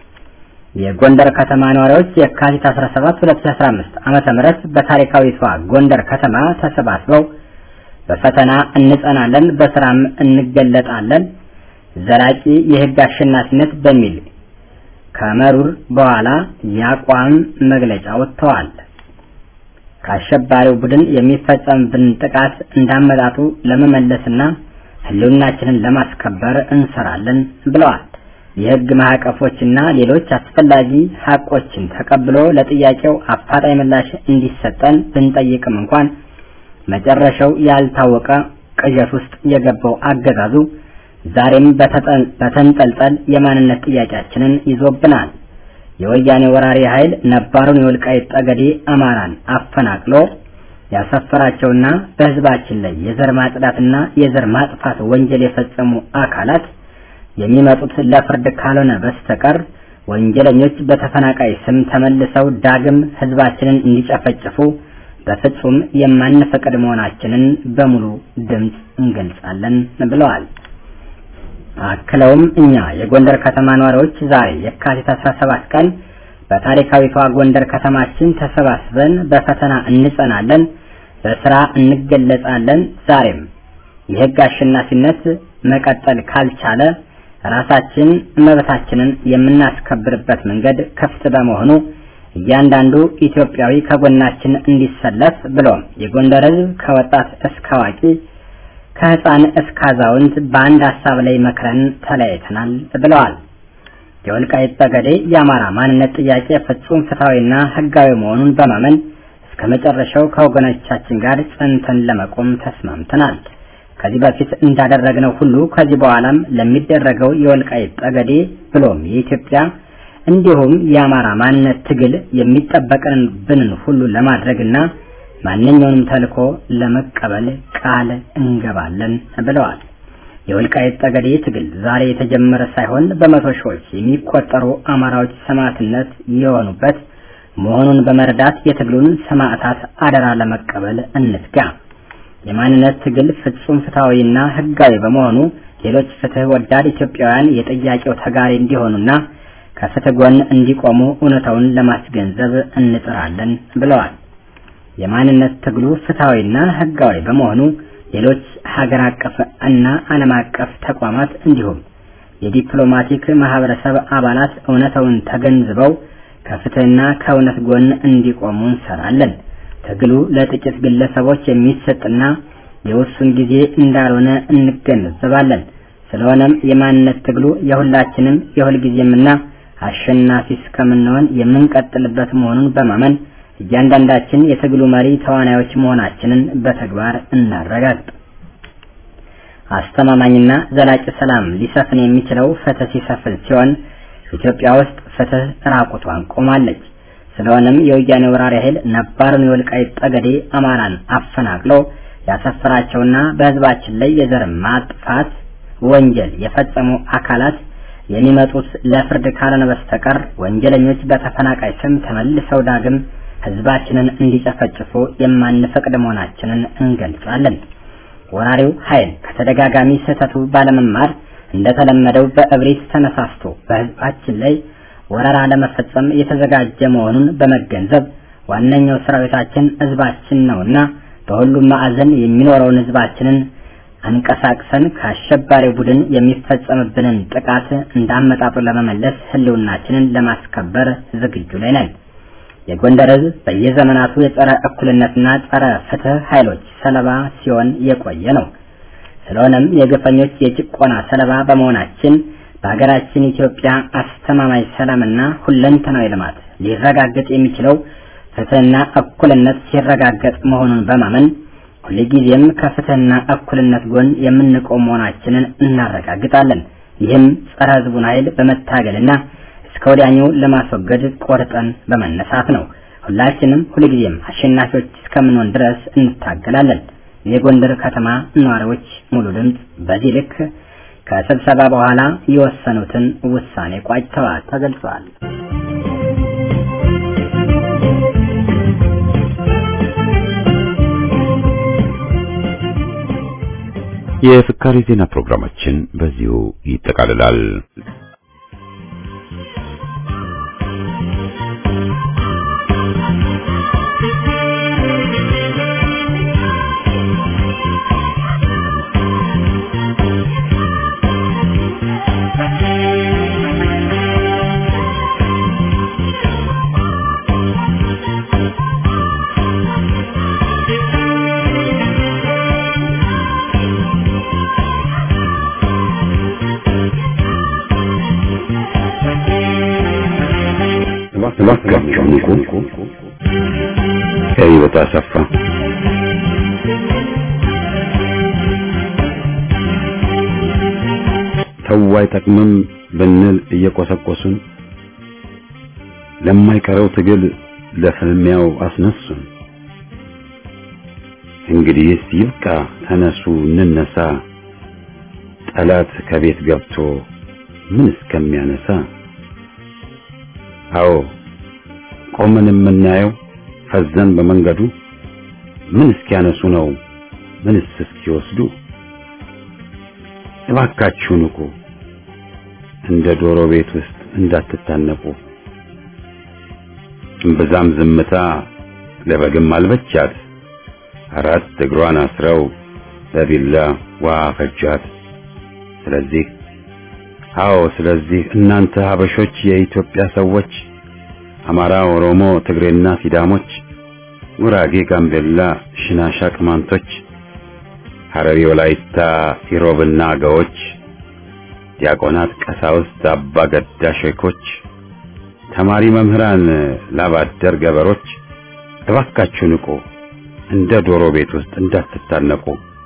የጎንደር ከተማ ነዋሪዎች የካቲት 17 2015 ዓመተ ምህረት በታሪካዊቷ ጎንደር ከተማ ተሰባስበው በፈተና እንጸናለን፣ በስራም እንገለጣለን፣ ዘላቂ የህግ አሸናፊነት በሚል ከመሩር በኋላ ያቋም መግለጫ ወጥተዋል። ከአሸባሪው ቡድን የሚፈጸምብን ጥቃት እንዳመጣጡ ለመመለስና ህልውናችንን ለማስከበር እንሰራለን ብለዋል። የህግ ማዕቀፎችና ሌሎች አስፈላጊ ሐቆችን ተቀብሎ ለጥያቄው አፋጣኝ ምላሽ እንዲሰጠን ብንጠይቅም እንኳን መጨረሻው ያልታወቀ ቅዠት ውስጥ የገባው አገዛዙ ዛሬም በተንጠልጠል የማንነት ጥያቄያችንን ይዞብናል። የወያኔ ወራሪ ኃይል ነባሩን የወልቃይት ጠገዴ አማራን አፈናቅሎ ያሰፈራቸውና በህዝባችን ላይ የዘር ማጽዳትና የዘር ማጥፋት ወንጀል የፈጸሙ አካላት የሚመጡት ለፍርድ ካልሆነ በስተቀር ወንጀለኞች በተፈናቃይ ስም ተመልሰው ዳግም ህዝባችንን እንዲጨፈጭፉ በፍጹም የማንፈቅድ መሆናችንን በሙሉ ድምጽ እንገልጻለን ብለዋል። አክለውም እኛ የጎንደር ከተማ ነዋሪዎች ዛሬ የካቲት 17 ቀን በታሪካዊቷ ጎንደር ከተማችን ተሰባስበን በፈተና እንጸናለን፣ በስራ እንገለጻለን። ዛሬም የህግ አሸናፊነት መቀጠል ካልቻለ ራሳችን መብታችንን የምናስከብርበት መንገድ ክፍት በመሆኑ እያንዳንዱ ኢትዮጵያዊ ከጎናችን እንዲሰለፍ ብሎም የጎንደር ህዝብ ከወጣት እስከ አዋቂ ከህፃን እስከ አዛውንት በአንድ ሐሳብ ላይ መክረን ተለያይተናል ብለዋል። የወልቃይት ጠገዴ የአማራ ማንነት ጥያቄ ፍጹም ፍትሃዊና ህጋዊ መሆኑን በማመን እስከ መጨረሻው ከወገኖቻችን ጋር ጸንተን ለመቆም ተስማምተናል። ከዚህ በፊት እንዳደረግነው ሁሉ ከዚህ በኋላም ለሚደረገው የወልቃይት ጠገዴ ብሎም የኢትዮጵያ እንዲሁም የአማራ ማንነት ትግል የሚጠበቅብንን ሁሉ ለማድረግና ማንኛውንም ተልዕኮ ለመቀበል ቃል እንገባለን ብለዋል። የወልቃይት ጠገዴ ትግል ዛሬ የተጀመረ ሳይሆን በመቶ ሺዎች የሚቆጠሩ አማራዎች ሰማዕትነት የሆኑበት መሆኑን በመረዳት የትግሉን ሰማዕታት አደራ ለመቀበል እንትጋ። የማንነት ትግል ፍጹም ፍትሃዊና ህጋዊ በመሆኑ ሌሎች ፍትህ ወዳድ ኢትዮጵያውያን የጥያቄው ተጋሪ እንዲሆኑና ከፍትህ ጎን እንዲቆሙ እውነታውን ለማስገንዘብ እንጥራለን ብለዋል። የማንነት ትግሉ ፍትሃዊና ህጋዊ በመሆኑ ሌሎች ሀገር አቀፍ እና ዓለም አቀፍ ተቋማት እንዲሁም የዲፕሎማቲክ ማህበረሰብ አባላት እውነታውን ተገንዝበው ከፍትህና ከእውነት ጎን እንዲቆሙ እንሰራለን። ትግሉ ለጥቂት ግለሰቦች የሚሰጥና የውሱን ጊዜ እንዳልሆነ እንገነዘባለን። ስለሆነም የማንነት ትግሉ የሁላችንም የሁልጊዜምና አሸናፊ እስከምንሆን የምንቀጥልበት መሆኑን በማመን እያንዳንዳችን የትግሉ መሪ ተዋናዮች መሆናችንን በተግባር እናረጋግጥ። አስተማማኝና ዘላቂ ሰላም ሊሰፍን የሚችለው ፍትህ ሲሰፍን ሲሆን ኢትዮጵያ ውስጥ ፍትህ ራቁቷን ቆማለች። ስለሆነም የወያኔ ወራሪ ኃይል ነባሩን የወልቃይት ጠገዴ አማራን አፈናቅሎ ያሰፈራቸውና በህዝባችን ላይ የዘር ማጥፋት ወንጀል የፈጸሙ አካላት የሚመጡት ለፍርድ ካልሆነ በስተቀር ወንጀለኞች በተፈናቃይ ስም ተመልሰው ዳግም ህዝባችንን እንዲጨፈጭፉ የማንፈቅድ መሆናችንን እንገልጻለን። ወራሪው ኃይል ከተደጋጋሚ ስህተቱ ባለመማር እንደተለመደው በእብሪት ተነሳስቶ በህዝባችን ላይ ወረራ ለመፈጸም የተዘጋጀ መሆኑን በመገንዘብ ዋነኛው ሰራዊታችን ህዝባችን ነውና በሁሉም ማዕዘን የሚኖረውን ህዝባችንን አንቀሳቅሰን ከአሸባሪው ቡድን የሚፈጸምብንን ጥቃት እንዳመጣጡ ለመመለስ ህልውናችንን ለማስከበር ዝግጁ ላይ ነን። የጎንደር ህዝብ በየዘመናቱ የጸረ እኩልነትና ጸረ ፍትህ ኃይሎች ሰለባ ሲሆን የቆየ ነው። ስለሆነም የግፈኞች የጭቆና ሰለባ በመሆናችን በሀገራችን ኢትዮጵያ አስተማማኝ ሰላምና ሁለንተናዊ ልማት ሊረጋገጥ የሚችለው ፍትህና እኩልነት ሲረጋገጥ መሆኑን በማመን ሁልጊዜም ከፍትህና እኩልነት ጎን የምንቆም መሆናችንን እናረጋግጣለን። ይህም ጸረ ህዝቡን ኃይል በመታገልና እስከ ወዲያኛው ለማስወገድ ቆርጠን በመነሳት ነው። ሁላችንም ሁልጊዜም አሸናፊዎች እስከምንሆን ድረስ እንታገላለን። የጎንደር ከተማ ነዋሪዎች ሙሉ ድምጽ በዚህ ልክ ከስብሰባ በኋላ የወሰኑትን ውሳኔ ቋጭተዋል ተገልጿል። የፍካሪ ዜና ፕሮግራማችን በዚሁ ይጠቃልላል። ከህይወት አሰፋ ተው አይጠቅምም ብንል እየቆሰቆሱን ለማይቀረው ትግል ለፍልሚያው አስነሱን። እንግዲህስ ይብቃ ተነሱ እንነሳ፣ ጠላት ከቤት ገብቶ ምን እስከሚያነሳ። አዎ ቆመን የምናየው ፈዘን በመንገዱ ምን እስኪያነሱ ነው ምንስ እስኪወስዱ። እባካችሁ ንቁ፣ እንደ ዶሮ ቤት ውስጥ እንዳትታነቁ። እምብዛም ዝምታ ለበግም አልበቻት፣ አራት እግሯን አስረው በቢላ ውሃ ፈጃት። ስለዚህ እናንተ ሀበሾች የኢትዮጵያ ሰዎች፣ አማራ፣ ኦሮሞ፣ ትግሬና ሲዳሞች፣ ጉራጌ፣ ጋምቤላ፣ ሽናሻ፣ ቅማንቶች፣ ሐረሪ፣ ወላይታ፣ ኢሮብና አገዎች፣ ዲያቆናት፣ ቀሳውስት፣ አባ ገዳ ሼኮች፣ ተማሪ መምህራን፣ ላባደር ገበሮች እባካችሁ ንቁ፣ እንደ ዶሮ ቤት ውስጥ እንዳትታነቁ።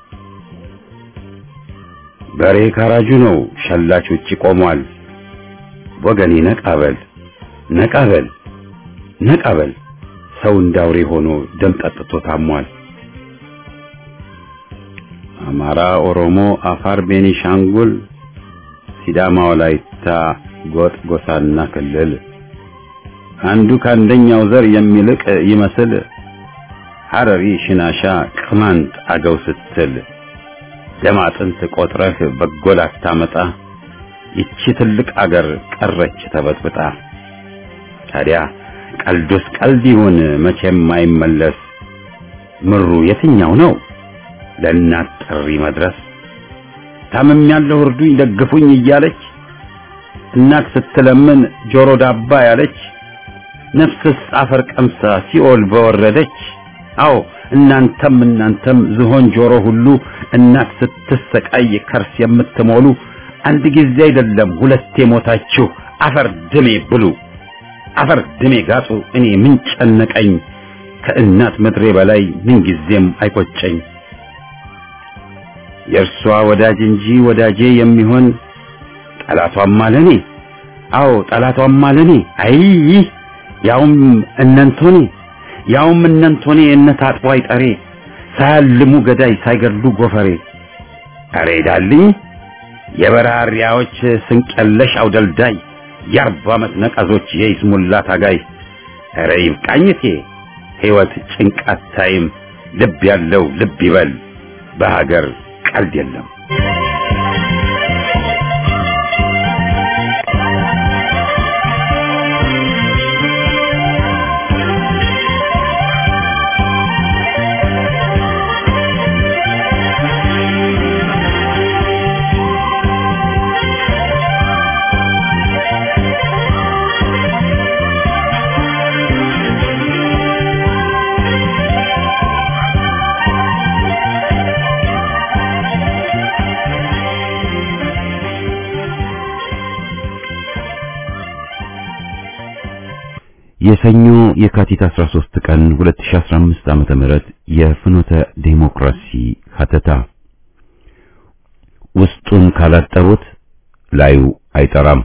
በሬ ካራጁ ነው ሸላች ውጪ ቆሟል። ወገኔ ነቃበል ነቃበል ነቃበል፣ ሰው እንዳውሬ ሆኖ ደም ጠጥቶ ታሟል። አማራ፣ ኦሮሞ፣ አፋር፣ ቤኒሻንጉል፣ ሲዳማ፣ ወላይታ፣ ጎጥ፣ ጎሳና ክልል አንዱ ከአንደኛው ዘር የሚልቅ ይመስል ሐረሪ፣ ሽናሻ፣ ቅማንት፣ አገው ስትል ደም አጥንት ቆጥረህ በጎል አታመጣ። ይቺ ትልቅ አገር ቀረች ተበጥብጣ። ታዲያ ቀልዱስ ቀልድ ይሁን መቼም አይመለስ። ምሩ የትኛው ነው ለእናት ጥሪ መድረስ? ታመም ያለው እርዱኝ ደግፉኝ እያለች እናት ስትለምን ጆሮ ዳባ ያለች፣ ነፍስስ አፈር ቀምሳ ሲኦል በወረደች። አዎ እናንተም ዝሆን ጆሮ ሁሉ እናት ስትሰቃይ ከርስ የምትሞሉ፣ አንድ ጊዜ አይደለም ሁለቴ ሞታችሁ አፈር ድሜ ብሉ፣ አፈር ድሜ ጋጡ። እኔ ምን ጨነቀኝ ከእናት ምድሬ በላይ ምን ጊዜም አይቆጨኝ። የእርሷ ወዳጅ እንጂ ወዳጄ የሚሆን ጠላቷም አለኔ። አዎ ጠላቷም አለኔ። አይ ያውም እነንቶኔ እነታጥቦ አይጠሬ ሳያልሙ ገዳይ ሳይገድሉ ጎፈሬ። አሬ ዳልኝ የበራሪያዎች ስንቀለሽ አውደልዳይ የ40 ዓመት ነቀዞች የይስሙላ ታጋይ። አሬ ይብቃኝቴ ሕይወት ጭንቃት ታይም ልብ ያለው ልብ ይበል በሀገር ቀልድ የለም። የሰኞ የካቲት 13 ቀን 2015 ዓመተ ምህረት የፍኖተ ዲሞክራሲ ሀተታ ውስጡን ካላጠቡት ላዩ አይጠራም።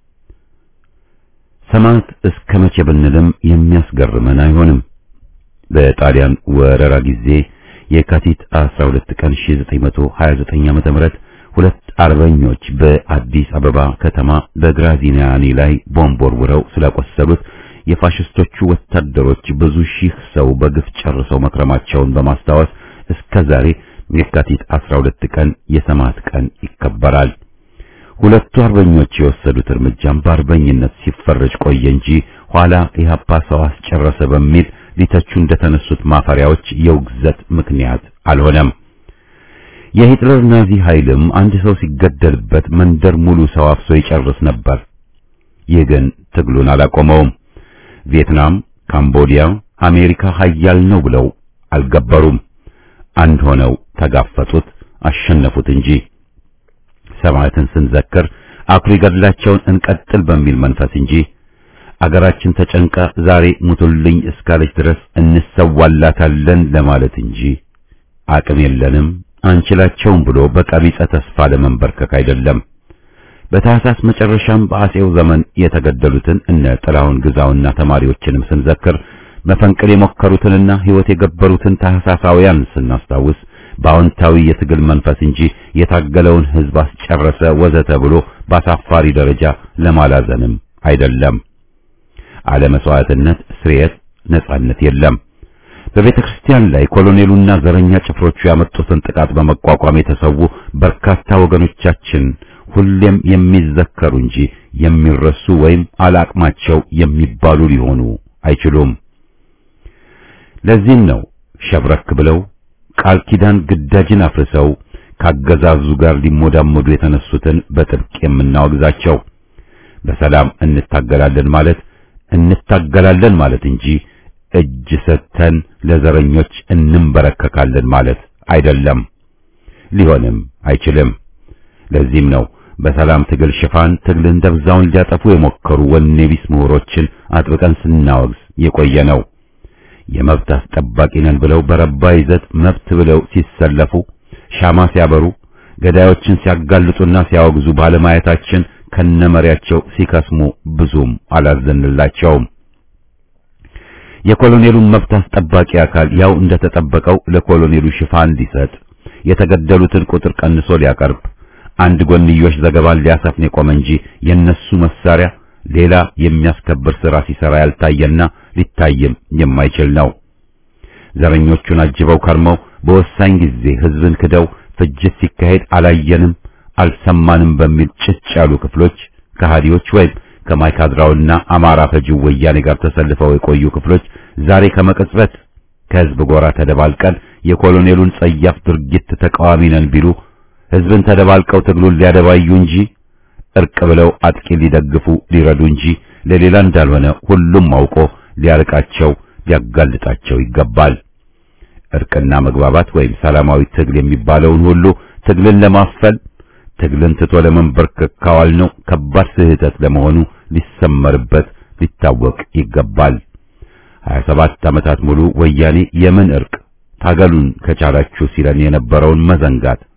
ሰማዕት እስከ መቼ ብንልም የሚያስገርመን አይሆንም። በጣሊያን ወረራ ጊዜ የካቲት 12 ቀን 1929 ዓመተ ምህረት ሁለት አርበኞች በአዲስ አበባ ከተማ በግራዚያኒ ላይ ቦምብ ወርውረው ስላቆሰሉት የፋሽስቶቹ ወታደሮች ብዙ ሺህ ሰው በግፍ ጨርሰው መክረማቸውን በማስታወስ እስከ ዛሬ የካቲት 12 ቀን የሰማዕት ቀን ይከበራል። ሁለቱ አርበኞች የወሰዱት እርምጃም በአርበኝነት ሲፈረጅ ቆየ እንጂ ኋላ ኢህአፓ ሰው አስጨረሰ በሚል ሊተቹ እንደተነሱት ማፈሪያዎች የውግዘት ምክንያት አልሆነም። የሂትለር ናዚ ኃይልም አንድ ሰው ሲገደልበት መንደር ሙሉ ሰው አፍሶ ይጨርስ ነበር። ይህ ግን ትግሉን አላቆመውም። ቪየትናም፣ ካምቦዲያ፣ አሜሪካ ኃያል ነው ብለው አልገበሩም። አንድ ሆነው ተጋፈጡት፣ አሸነፉት እንጂ። ሰማዕትን ስንዘክር አኩሪ ገድላቸውን እንቀጥል በሚል መንፈስ እንጂ አገራችን ተጨንቃ ዛሬ ሙቱልኝ እስካለች ድረስ እንሰዋላታለን ለማለት እንጂ አቅም የለንም አንችላቸውም ብሎ በቀቢጸ ተስፋ ለመንበርከክ አይደለም። በታህሳስ መጨረሻም በአጼው ዘመን የተገደሉትን እነ ጥላሁን ግዛውና ተማሪዎችንም ስንዘክር መፈንቅል የሞከሩትንና ሕይወት የገበሩትን ታህሳሳውያን ስናስታውስ በአዎንታዊ የትግል መንፈስ እንጂ የታገለውን ሕዝብ አስጨረሰ ወዘተ ብሎ በአሳፋሪ ደረጃ ለማላዘንም አይደለም። አለ መስዋዕትነት ስርየት ነጻነት የለም። በቤተ ክርስቲያን ላይ ኮሎኔሉና ዘረኛ ጭፍሮቹ ያመጡትን ጥቃት በመቋቋም የተሰዉ በርካታ ወገኖቻችን ሁሌም የሚዘከሩ እንጂ የሚረሱ ወይም አላቅማቸው የሚባሉ ሊሆኑ አይችሉም። ለዚህም ነው ሸብረክ ብለው ቃል ኪዳን ግዳጅን አፍርሰው ካገዛዙ ጋር ሊሞዳሞዱ የተነሱትን በጥብቅ የምናወግዛቸው። በሰላም እንታገላለን ማለት እንጂ እጅ ሰጥተን ለዘረኞች እንንበረከካለን ማለት አይደለም፣ ሊሆንም አይችልም። ለዚህም ነው በሰላም ትግል ሽፋን ትግልን ደብዛውን ሊያጠፉ የሞከሩ ወኔ ቢስ ምሁሮችን አጥብቀን ስናወግዝ የቆየ ነው። የመብት አስጠባቂ ነን ብለው በረባ ይዘት መብት ብለው ሲሰለፉ ሻማ ሲያበሩ ገዳዮችን ሲያጋልጡና ሲያወግዙ ባለማየታችን ከነመሪያቸው ሲከስሙ ብዙም አላዘንላቸውም። የኮሎኔሉን መብት አስጠባቂ አካል ያው እንደተጠበቀው ለኮሎኔሉ ሽፋን ሊሰጥ የተገደሉትን ቁጥር ቀንሶ ሊያቀርብ አንድ ጎንዮሽ ዘገባን ሊያሰፍን የቆመ እንጂ የነሱ መሳሪያ ሌላ የሚያስከብር ሥራ ሲሰራ ያልታየና ሊታይም የማይችል ነው። ዘረኞቹን አጅበው ከርመው በወሳኝ ጊዜ ሕዝብን ክደው ፍጅት ሲካሄድ አላየንም አልሰማንም በሚል ጭጭ ያሉ ክፍሎች ከሃዲዎች ወይም ከማይካድራውና አማራ ፈጅው ወያኔ ጋር ተሰልፈው የቆዩ ክፍሎች ዛሬ ከመቅጽበት ከሕዝብ ጎራ ተደባልቀን የኮሎኔሉን ጸያፍ ድርጊት ተቃዋሚ ነን ቢሉ ሕዝብን ተደባልቀው ትግሉን ሊያደባዩ እንጂ እርቅ ብለው አጥቂ ሊደግፉ ሊረዱ እንጂ ለሌላ እንዳልሆነ ሁሉም አውቆ ሊያርቃቸው ሊያጋልጣቸው ይገባል። እርቅና መግባባት ወይም ሰላማዊ ትግል የሚባለውን ሁሉ ትግልን ለማፈል ትግልን ትቶ ለመንበርከክ ካዋልነው ከባድ ስህተት ለመሆኑ ሊሰመርበት ሊታወቅ ይገባል። 27 ዓመታት ሙሉ ወያኔ የምን እርቅ ታገሉን ከቻላችሁ ሲለን የነበረውን መዘንጋት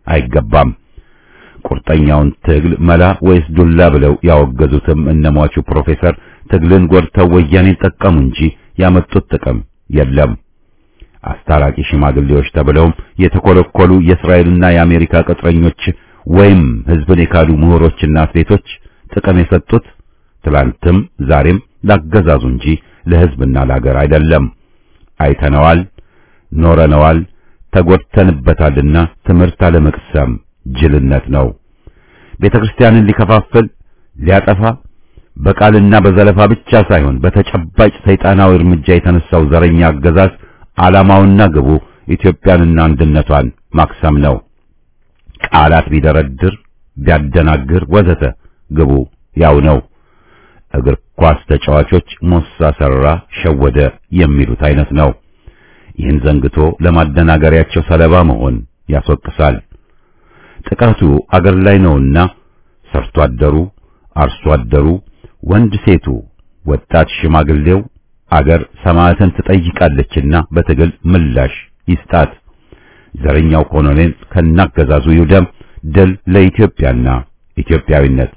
አይገባም። ቁርጠኛውን ትግል መላ ወይስ ዱላ ብለው ያወገዙትም እነሟቹ ፕሮፌሰር ትግልን ጎድተው ወያኔን ጠቀሙ እንጂ ያመጡት ጥቅም የለም። አስታራቂ ሽማግሌዎች ተብለውም የተኮለኮሉ የእስራኤልና የአሜሪካ ቅጥረኞች ወይም ህዝብን የካዱ ምሁሮችና አትሌቶች ጥቅም የሰጡት ትላንትም ዛሬም ላገዛዙ እንጂ ለህዝብና ለሀገር አይደለም። አይተነዋል፣ ኖረነዋል፣ ተጎድተንበታልና ትምህርት አለመቅሰም ጅልነት ነው። ቤተክርስቲያንን ሊከፋፍል ሊያጠፋ በቃልና በዘለፋ ብቻ ሳይሆን በተጨባጭ ሰይጣናዊ እርምጃ የተነሳው ዘረኛ አገዛዝ ዓላማውና ግቡ ኢትዮጵያንና አንድነቷን ማክሰም ነው። ቃላት ቢደረድር ቢያደናግር ወዘተ ግቡ ያው ነው። እግር ኳስ ተጫዋቾች ሞሳ ሰራ ሸወደ የሚሉት አይነት ነው። ይህን ዘንግቶ ለማደናገሪያቸው ሰለባ መሆን ያስወቅሳል። ጥቃቱ አገር ላይ ነውና ሰርቶ አደሩ፣ አርሶ አደሩ፣ ወንድ ሴቱ፣ ወጣት ሽማግሌው አገር ሰማዕትን ትጠይቃለችና በትግል ምላሽ ይስጣት። ዘረኛው ኮሎኔል ከናገዛዙ ይውደም። ድል ለኢትዮጵያና ኢትዮጵያዊነት።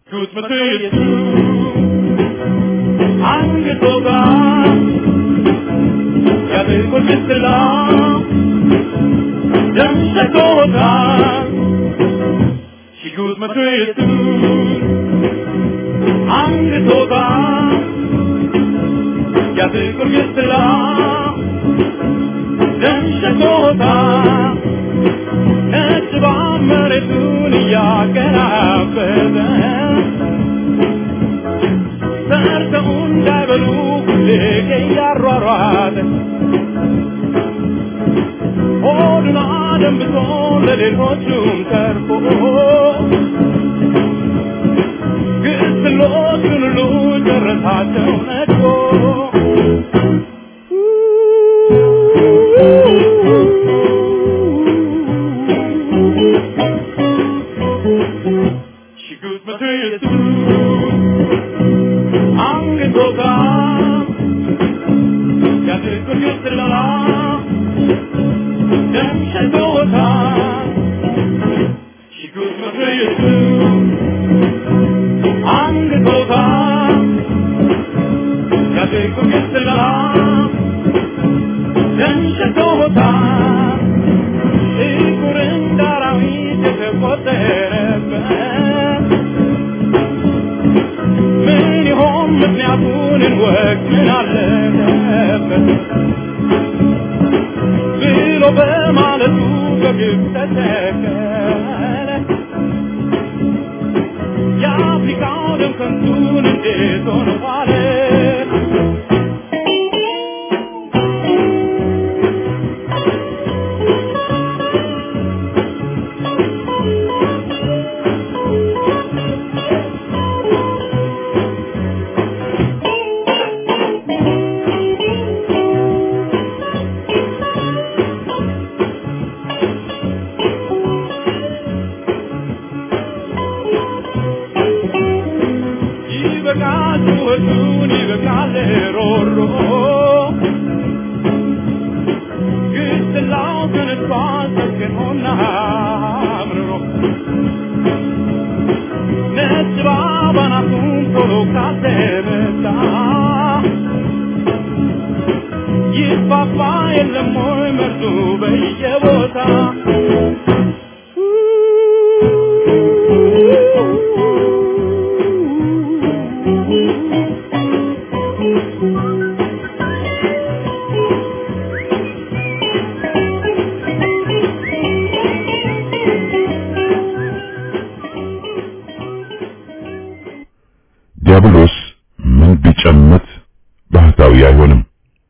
ዲያብሎስ ምን ቢጨምት ባህታዊ አይሆንም።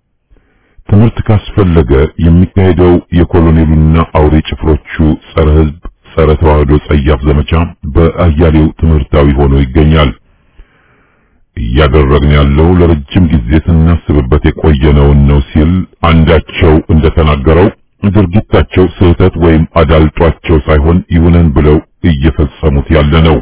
ትምህርት ካስፈለገ የሚካሄደው የኮሎኔሉና አውሬ ጭፍሮቹ ጸረ ሕዝብ ጸረ ተዋህዶ ጸያፍ ዘመቻ በአያሌው ትምህርታዊ ሆኖ ይገኛል። እያደረግን ያለው ለረጅም ጊዜ ስናስብበት የቆየነውን ነው ሲል አንዳቸው እንደተናገረው ድርጊታቸው ስህተት ወይም አዳልጧቸው ሳይሆን ይሁነን ብለው እየፈጸሙት ያለ ነው።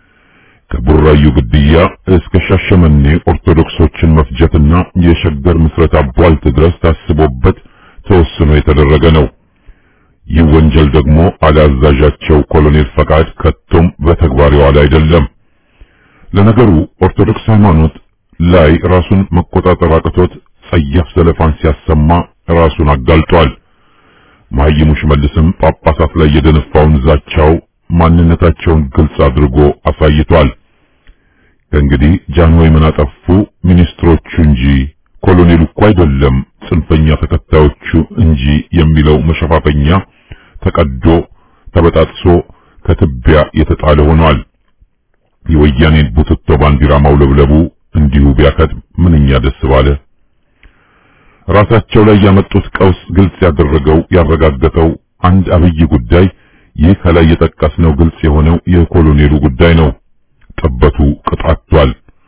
ከቡራዩ ግድያ እስከ ሻሸመኔ ኦርቶዶክሶችን መፍጀትና የሸገር ምስረታ ቧልት ድረስ ታስቦበት ተወስኖ የተደረገ ነው። ይህ ወንጀል ደግሞ አላዛዣቸው ኮሎኔል ፈቃድ ከቶም በተግባር የዋለ አይደለም። ለነገሩ ኦርቶዶክስ ሃይማኖት ላይ ራሱን መቆጣጠር አቅቶት ጸያፍ ዘለፋን ሲያሰማ ራሱን አጋልጧል። መሐይሙ ሽመልስም ጳጳሳት ላይ የደነፋውን ዛቻው ማንነታቸውን ግልጽ አድርጎ አሳይቷል። ከእንግዲህ ጃንሆይ ምን አጠፉ ሚኒስትሮቹ እንጂ ኮሎኔሉ እኮ አይደለም ጽንፈኛ ተከታዮቹ እንጂ የሚለው መሸፋፈኛ ተቀዶ ተበጣጥሶ ከትቢያ የተጣለ ሆኗል። የወያኔን ቡትቶ ባንዲራ ማውለብለቡ እንዲሁ ቢያከትም ምንኛ ደስ ባለ። ራሳቸው ላይ ያመጡት ቀውስ ግልጽ ያረጋገጠው አንድ አብይ ጉዳይ ይህ ከላይ የጠቀስነው ግልጽ የሆነው የኮሎኔሉ ጉዳይ ነው። ጠበቱ ቅጣቷል።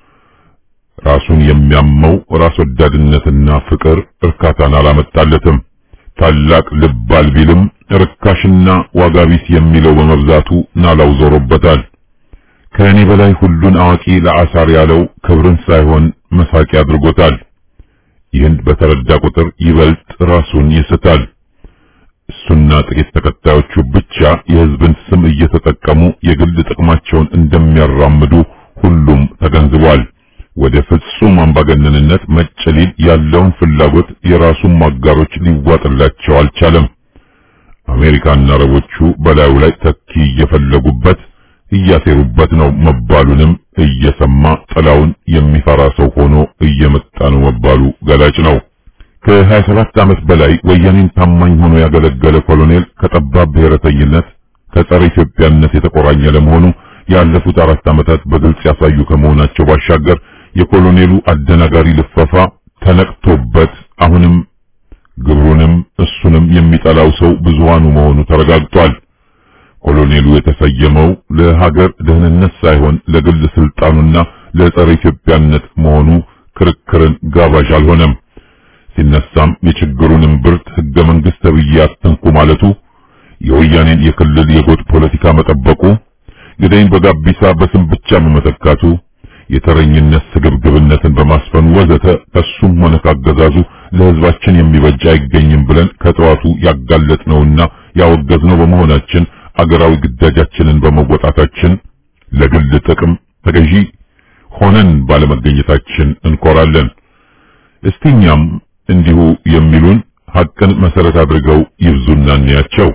ራሱን የሚያመው ራስ ወዳድነትና ፍቅር እርካታን አላመጣለትም። ታላቅ ልባል ቢልም ርካሽና ዋጋ ቢስ የሚለው በመብዛቱ ናላው ዞሮበታል። ከእኔ በላይ ሁሉን አዋቂ ለአሳር ያለው ክብርን ሳይሆን መሳቂ አድርጎታል። ይህን በተረዳ ቁጥር ይበልጥ ራሱን ይስታል። እሱና ጥቂት ተከታዮቹ ብቻ የሕዝብን ስም እየተጠቀሙ የግል ጥቅማቸውን እንደሚያራምዱ ሁሉም ተገንዝቧል። ወደ ፍጹም አምባገነንነት መጨሊል ያለውን ፍላጎት የራሱን ማጋሮች ሊዋጥላቸው አልቻለም። አሜሪካና አረቦቹ በላዩ ላይ ተኪ እየፈለጉበት እያሴሩበት ነው መባሉንም እየሰማ ጥላውን የሚፈራ ሰው ሆኖ እየመጣ ነው መባሉ ገላጭ ነው። ከ27 ዓመት በላይ ወያኔን ታማኝ ሆኖ ያገለገለ ኮሎኔል ከጠባብ ብሔረተኝነት ከጸረ ኢትዮጵያነት የተቆራኘ ለመሆኑ ያለፉት 4 ዓመታት በግልጽ ያሳዩ ከመሆናቸው ባሻገር የኮሎኔሉ አደናጋሪ ልፈፋ ተነቅቶበት አሁንም ግብሩንም እሱንም የሚጠላው ሰው ብዙሃኑ መሆኑ ተረጋግጧል። ኮሎኔሉ የተሰየመው ለሀገር ደህንነት ሳይሆን ለግል ስልጣኑና ለጸረ ኢትዮጵያነት መሆኑ ክርክርን ጋባዥ አልሆነም። ሲነሳም የችግሩን እምብርት ሕገ መንግሥት ተብዬ አትንኩ ማለቱ፣ የወያኔን የክልል የጎጥ ፖለቲካ መጠበቁ፣ ግዳይን በጋቢሳ በስም ብቻ መመተካቱ፣ የተረኝነት ስግብግብነትን በማስፈን ወዘተ ከሱም ሆነ ካገዛዙ ለሕዝባችን የሚበጃ አይገኝም ብለን ከጠዋቱ ያጋለጥነውና ያወገዝነው በመሆናችን አገራዊ ግዳጃችንን በመወጣታችን ለግል ጥቅም ተገዢ ሆነን ባለመገኘታችን እንኮራለን። እስቲኛም እንዲሁ የሚሉን ሐቅን መሰረት አድርገው ይብዙና እንያቸው።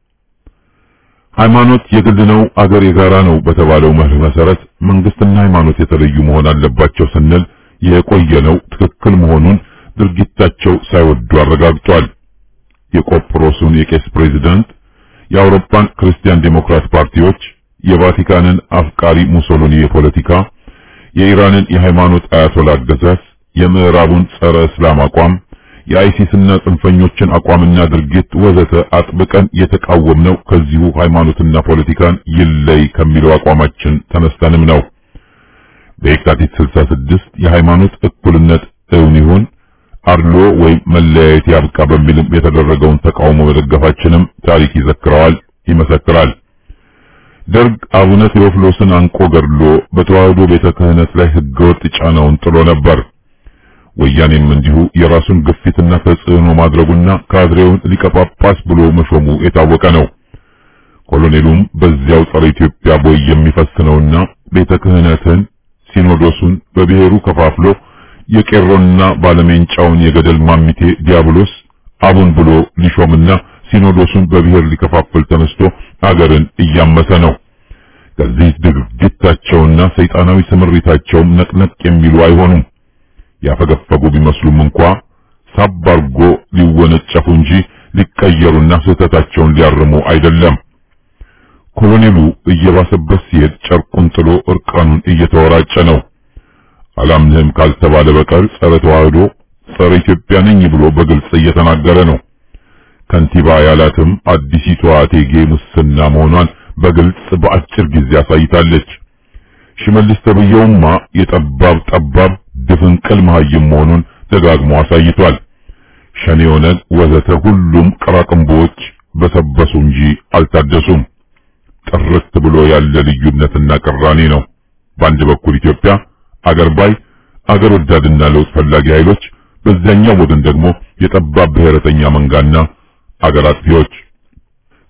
ሃይማኖት የግል ነው፣ አገር የጋራ ነው በተባለው መርህ መሰረት መንግስትና ሃይማኖት የተለዩ መሆን አለባቸው ስንል የቆየነው ትክክል መሆኑን ድርጊታቸው ሳይወዱ አረጋግጧል። የቆጵሮሱን የቄስ ፕሬዝዳንት፣ የአውሮፓን ክርስቲያን ዴሞክራት ፓርቲዎች፣ የቫቲካንን አፍቃሪ ሙሶሎኒ የፖለቲካ፣ የኢራንን የሃይማኖት አያቶላ አገዛዝ፣ የምዕራቡን ጸረ እስላም አቋም፣ የአይሲስና ጽንፈኞችን አቋምና ድርጊት ወዘተ አጥብቀን የተቃወምነው ከዚሁ ሃይማኖትና ፖለቲካን ይለይ ከሚለው አቋማችን ተነስተንም ነው። በየካቲት 66 የሃይማኖት እኩልነት እውን ይሁን አድሎ ወይም መለያየት ያብቃ በሚልም የተደረገውን ተቃውሞ መደገፋችንም ታሪክ ይዘክረዋል፣ ይመሰክራል። ደርግ አቡነ ቴዎፍሎስን አንቆ ገድሎ በተዋህዶ ቤተ ክህነት ላይ ህገወጥ ጫናውን ጥሎ ነበር። ወያኔም እንዲሁ የራሱን ግፊትና ተጽዕኖ ማድረጉና ካድሬውን ሊቀ ጳጳስ ብሎ መሾሙ የታወቀ ነው። ኮሎኔሉም በዚያው ጸረ ኢትዮጵያ ቦይ የሚፈስነውና ቤተ ክህነትን ሲኖዶሱን በብሔሩ ከፋፍሎ የቄሮና ባለሜንጫውን የገደል ማሚቴ ዲያብሎስ አቡን ብሎ ሊሾምና ሲኖዶሱን በብሔር ሊከፋፍል ተነስቶ አገርን እያመሰ ነው። ከዚህ ድርጊታቸውና ሰይጣናዊ ስምሪታቸውም ነቅነቅ የሚሉ አይሆኑም። ያፈገፈጉ ቢመስሉም እንኳ ሳባርጎ ሊወነጨፉ እንጂ ሊቀየሩና ስህተታቸውን ሊያርሙ አይደለም። ኮሎኔሉ እየባሰበት ሲሄድ ጨርቁን ጥሎ እርቃኑን እየተወራጨ ነው። አላምንህም ካልተባለ በቀር ጸረ ተዋህዶ ጸረ ኢትዮጵያ ነኝ ብሎ በግልጽ እየተናገረ ነው። ከንቲባ ያላትም አዲሲቷ እቴጌ ሙስና መሆኗን በግልጽ በአጭር ጊዜ አሳይታለች። ሽመልስ ተብየውማ ጠባብ ድፍንቅል መሃይም መሆኑን ደጋግሞ አሳይቷል። ሸኔ ኦነግ ወዘተ ሁሉም ቀራቅንቦች በሰበሱ እንጂ አልታደሱም። ጥርት ብሎ ያለ ልዩነትና ቅራኔ ነው። በአንድ በኩል ኢትዮጵያ አገር ባይ አገር ወዳድና ለውጥ ፈላጊ ኃይሎች፣ በዚያኛው ወገን ደግሞ የጠባብ ብሔረተኛ መንጋና አገር አጥፊዎች።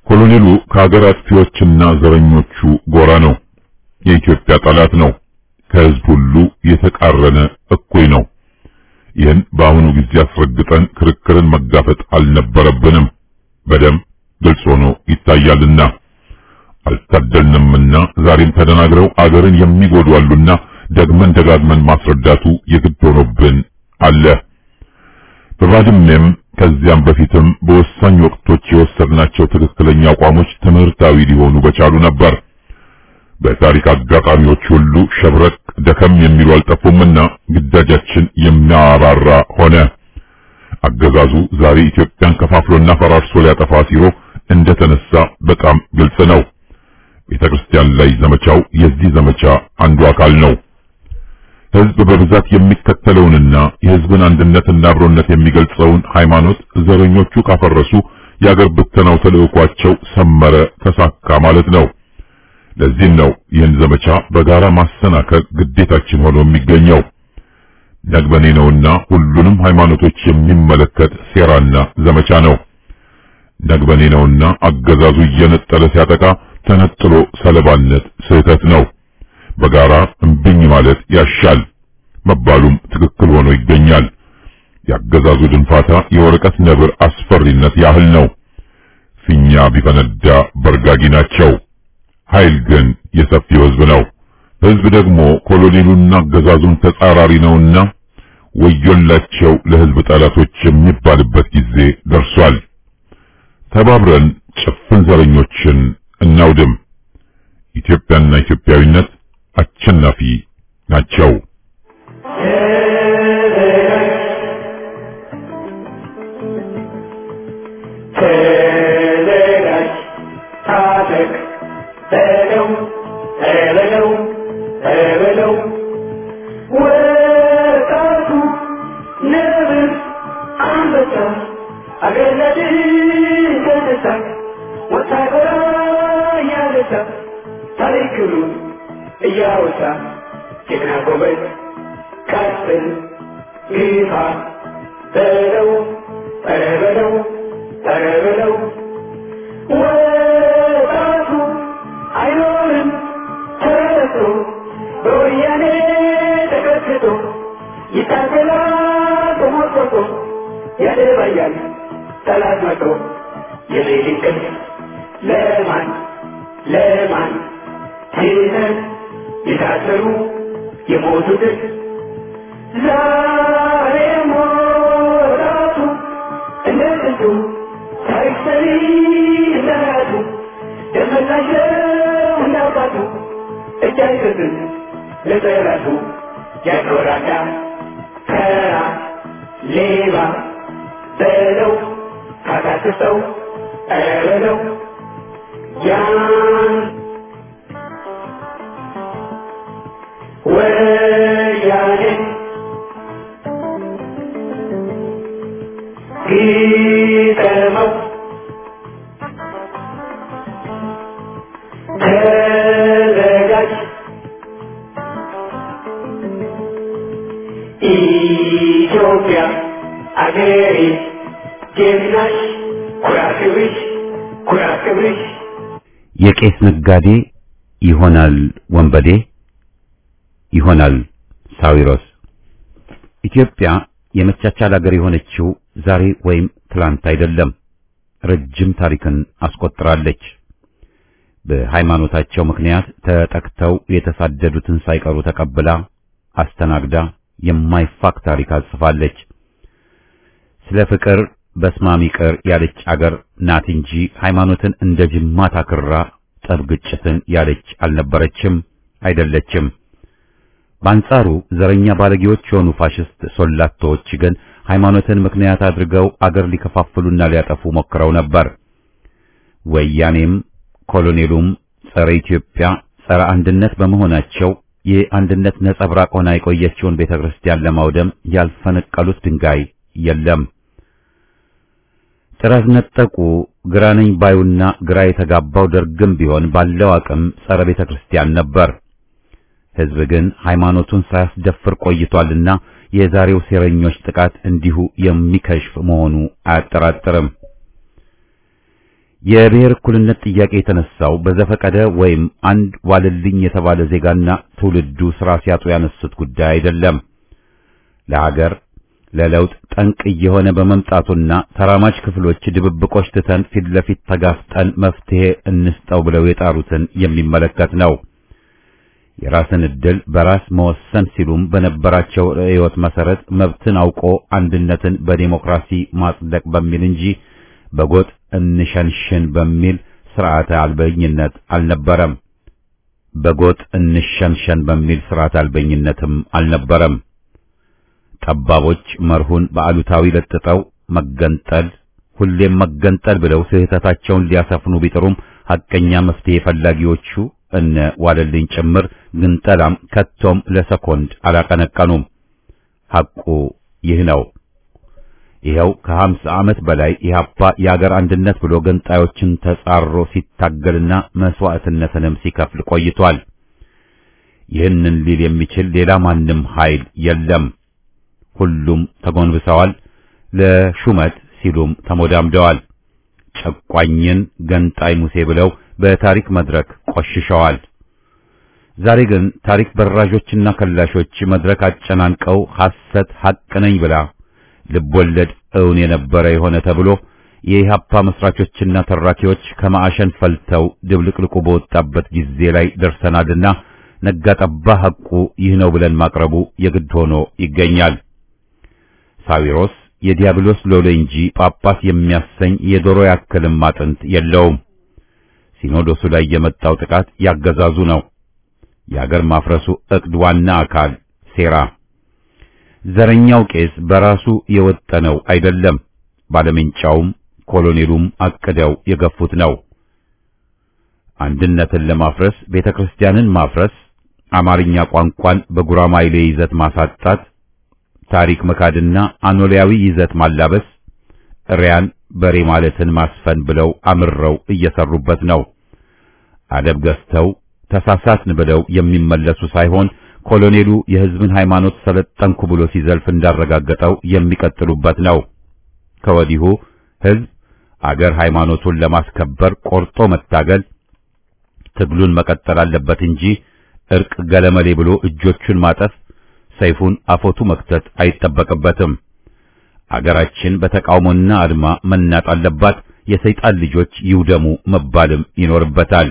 ኮሎኔሉ ከሀገር አጥፊዎችና ዘረኞቹ ጎራ ነው። የኢትዮጵያ ጠላት ነው። ከህዝብ ሁሉ የተቃረነ እኩይ ነው። ይህን በአሁኑ ጊዜ አስረግጠን ክርክርን መጋፈጥ አልነበረብንም። በደንብ ግልጽ ሆኖ ይታያልና አልታደልንምና ዛሬም ተደናግረው አገርን የሚጎዱ አሉና ደግመን ደጋግመን ማስረዳቱ የግድ ሆኖብን አለ። በባድመም ከዚያም በፊትም በወሳኝ ወቅቶች የወሰድናቸው ትክክለኛ አቋሞች ትምህርታዊ ሊሆኑ በቻሉ ነበር። በታሪክ አጋጣሚዎች ሁሉ ሸብረቅ ደከም የሚሉ አልጠፉምና ግዳጃችን የሚያባራ ሆነ። አገዛዙ ዛሬ ኢትዮጵያን ከፋፍሎና ፈራርሶ ሊያጠፋ ሲሮ እንደተነሳ በጣም ግልጽ ነው። ቤተክርስቲያን ላይ ዘመቻው የዚህ ዘመቻ አንዱ አካል ነው። ህዝብ በብዛት የሚከተለውንና የህዝብን አንድነትና አብሮነት የሚገልጸውን ሃይማኖት ዘረኞቹ ካፈረሱ የአገር ብተናው ተልዕኳቸው ሰመረ፣ ተሳካ ማለት ነው። ለዚህም ነው ይህን ዘመቻ በጋራ ማሰናከል ግዴታችን ሆኖ የሚገኘው። ነግበኔ ነውና ሁሉንም ሃይማኖቶች የሚመለከት ሴራና ዘመቻ ነው። ነግበኔ ነውና አገዛዙ እየነጠለ ሲያጠቃ ተነጥሎ ሰለባነት ስህተት ነው። በጋራ እምብኝ ማለት ያሻል መባሉም ትክክል ሆኖ ይገኛል። ያገዛዙ ድንፋታ የወረቀት ነብር አስፈሪነት ያህል ነው። ፊኛ ቢፈነዳ በርጋጊ ናቸው። ኃይል ግን የሰፊው ህዝብ ነው። ህዝብ ደግሞ ኮሎኔሉና አገዛዙን ተጻራሪ ነውና ወዮላቸው ለህዝብ ጠላቶች የሚባልበት ጊዜ ደርሷል። ተባብረን ጭፍን ዘረኞችን እናውድም። ኢትዮጵያና ኢትዮጵያዊነት አሸናፊ ናቸው። ኢትዮጵያ አገሬ ጀግናሽ ኩራት ክብርሽ የቄስ ነጋዴ ይሆናል ወንበዴ ይሆናል ሳዊሮስ። ኢትዮጵያ የመቻቻል ሀገር የሆነችው ዛሬ ወይም ትላንት አይደለም። ረጅም ታሪክን አስቆጥራለች። በሃይማኖታቸው ምክንያት ተጠቅተው የተሳደዱትን ሳይቀሩ ተቀብላ አስተናግዳ የማይፋቅ ታሪክ አጽፋለች። ስለ ፍቅር በስማም ይቅር ያለች አገር ናት እንጂ ሃይማኖትን እንደ ጅማት አክራ ጠብ ግጭትን ያለች አልነበረችም፣ አይደለችም። በአንጻሩ ዘረኛ ባለጌዎች የሆኑ ፋሽስት ሶላቶች ግን ሃይማኖትን ምክንያት አድርገው አገር ሊከፋፍሉና ሊያጠፉ ሞክረው ነበር። ወያኔም ኮሎኔሉም ጸረ ኢትዮጵያ፣ ጸረ አንድነት በመሆናቸው የአንድነት ነጸብራቅ ሆና የቆየችውን ቤተክርስቲያን ለማውደም ያልፈነቀሉት ድንጋይ የለም። ጥራዝ ነጠቁ ግራነኝ ባዩና ግራ የተጋባው ደርግም ቢሆን ባለው አቅም ጸረ ቤተክርስቲያን ነበር። ሕዝብ ግን ሃይማኖቱን ሳያስደፍር ቆይቷልና የዛሬው ሴረኞች ጥቃት እንዲሁ የሚከሽፍ መሆኑ አያጠራጥርም። የብሔር እኩልነት ጥያቄ የተነሳው በዘፈቀደ ወይም አንድ ዋልልኝ የተባለ ዜጋና ትውልዱ ስራ ሲያጡ ያነሱት ጉዳይ አይደለም። ለሀገር ለለውጥ ጠንቅ እየሆነ በመምጣቱና ተራማጅ ክፍሎች ድብብቆች ትተን ፊት ለፊት ተጋፍጠን መፍትሄ እንስጠው ብለው የጣሩትን የሚመለከት ነው። የራስን ዕድል በራስ መወሰን ሲሉም በነበራቸው ርዕዮት መሰረት መብትን አውቆ አንድነትን በዲሞክራሲ ማጽደቅ በሚል እንጂ በጎጥ እንሸንሽን በሚል ስርዓተ አልበኝነት አልነበረም። በጎጥ እንሸንሸን በሚል ስርዓተ አልበኝነትም አልነበረም። ጠባቦች መርሁን በአሉታዊ ለጥጠው መገንጠል ሁሌም መገንጠል ብለው ስህተታቸውን ሊያሰፍኑ ቢጥሩም ሐቀኛ መፍትሄ ፈላጊዎቹ እነ ዋለልኝ ጭምር ግንጠላም ከቶም ለሰኮንድ አላቀነቀኑም። ሐቁ ይህ ነው። ይኸው ከ50 ዓመት በላይ ኢህአፓ የአገር አንድነት ብሎ ገንጣዮችን ተጻሮ ሲታገልና መስዋዕትነትንም ሲከፍል ቆይቷል። ይህንን ሊል የሚችል ሌላ ማንም ኃይል የለም። ሁሉም ተጎንብሰዋል፣ ለሹመት ሲሉም ተሞዳምደዋል። ጨቋኝን ገንጣይ ሙሴ ብለው በታሪክ መድረክ ቆሽሸዋል። ዛሬ ግን ታሪክ በራዦችና ከላሾች መድረክ አጨናንቀው ሐሰት ሐቅ ነኝ ብላ ልቦለድ እውን የነበረ የሆነ ተብሎ የኢህአፓ መስራቾችና ተራኪዎች ከማዕሸን ፈልተው ድብልቅልቁ በወጣበት ጊዜ ላይ ደርሰናልና ነጋጠባ ሐቁ ይህ ነው ብለን ማቅረቡ የግድ ሆኖ ይገኛል። ሳዊሮስ የዲያብሎስ ሎሌ እንጂ ጳጳስ የሚያሰኝ የዶሮ ያክልም አጥንት የለውም። ሲኖዶሱ ላይ የመጣው ጥቃት ያገዛዙ ነው። የአገር ማፍረሱ ዕቅድ ዋና አካል ሴራ። ዘረኛው ቄስ በራሱ የወጠነው አይደለም። ባለምንጫውም ኮሎኔሉም አቅደው የገፉት ነው። አንድነትን ለማፍረስ ቤተክርስቲያንን ማፍረስ፣ አማርኛ ቋንቋን በጉራማይሌ ይዘት ማሳጣት፣ ታሪክ መካድና አኖሊያዊ ይዘት ማላበስ፣ ሪያን በሬ ማለትን ማስፈን ብለው አምረው እየሰሩበት ነው። አደብ ገዝተው ተሳሳትን ብለው የሚመለሱ ሳይሆን ኮሎኔሉ የሕዝብን ሃይማኖት ሰለጠንኩ ብሎ ሲዘልፍ እንዳረጋገጠው የሚቀጥሉበት ነው። ከወዲሁ ሕዝብ አገር ሃይማኖቱን ለማስከበር ቆርጦ መታገል ትግሉን መቀጠል አለበት እንጂ እርቅ ገለመሌ ብሎ እጆቹን ማጠፍ ሰይፉን አፎቱ መክተት አይጠበቅበትም። አገራችን በተቃውሞና አድማ መናጥ አለባት። የሰይጣን ልጆች ይውደሙ መባልም ይኖርበታል።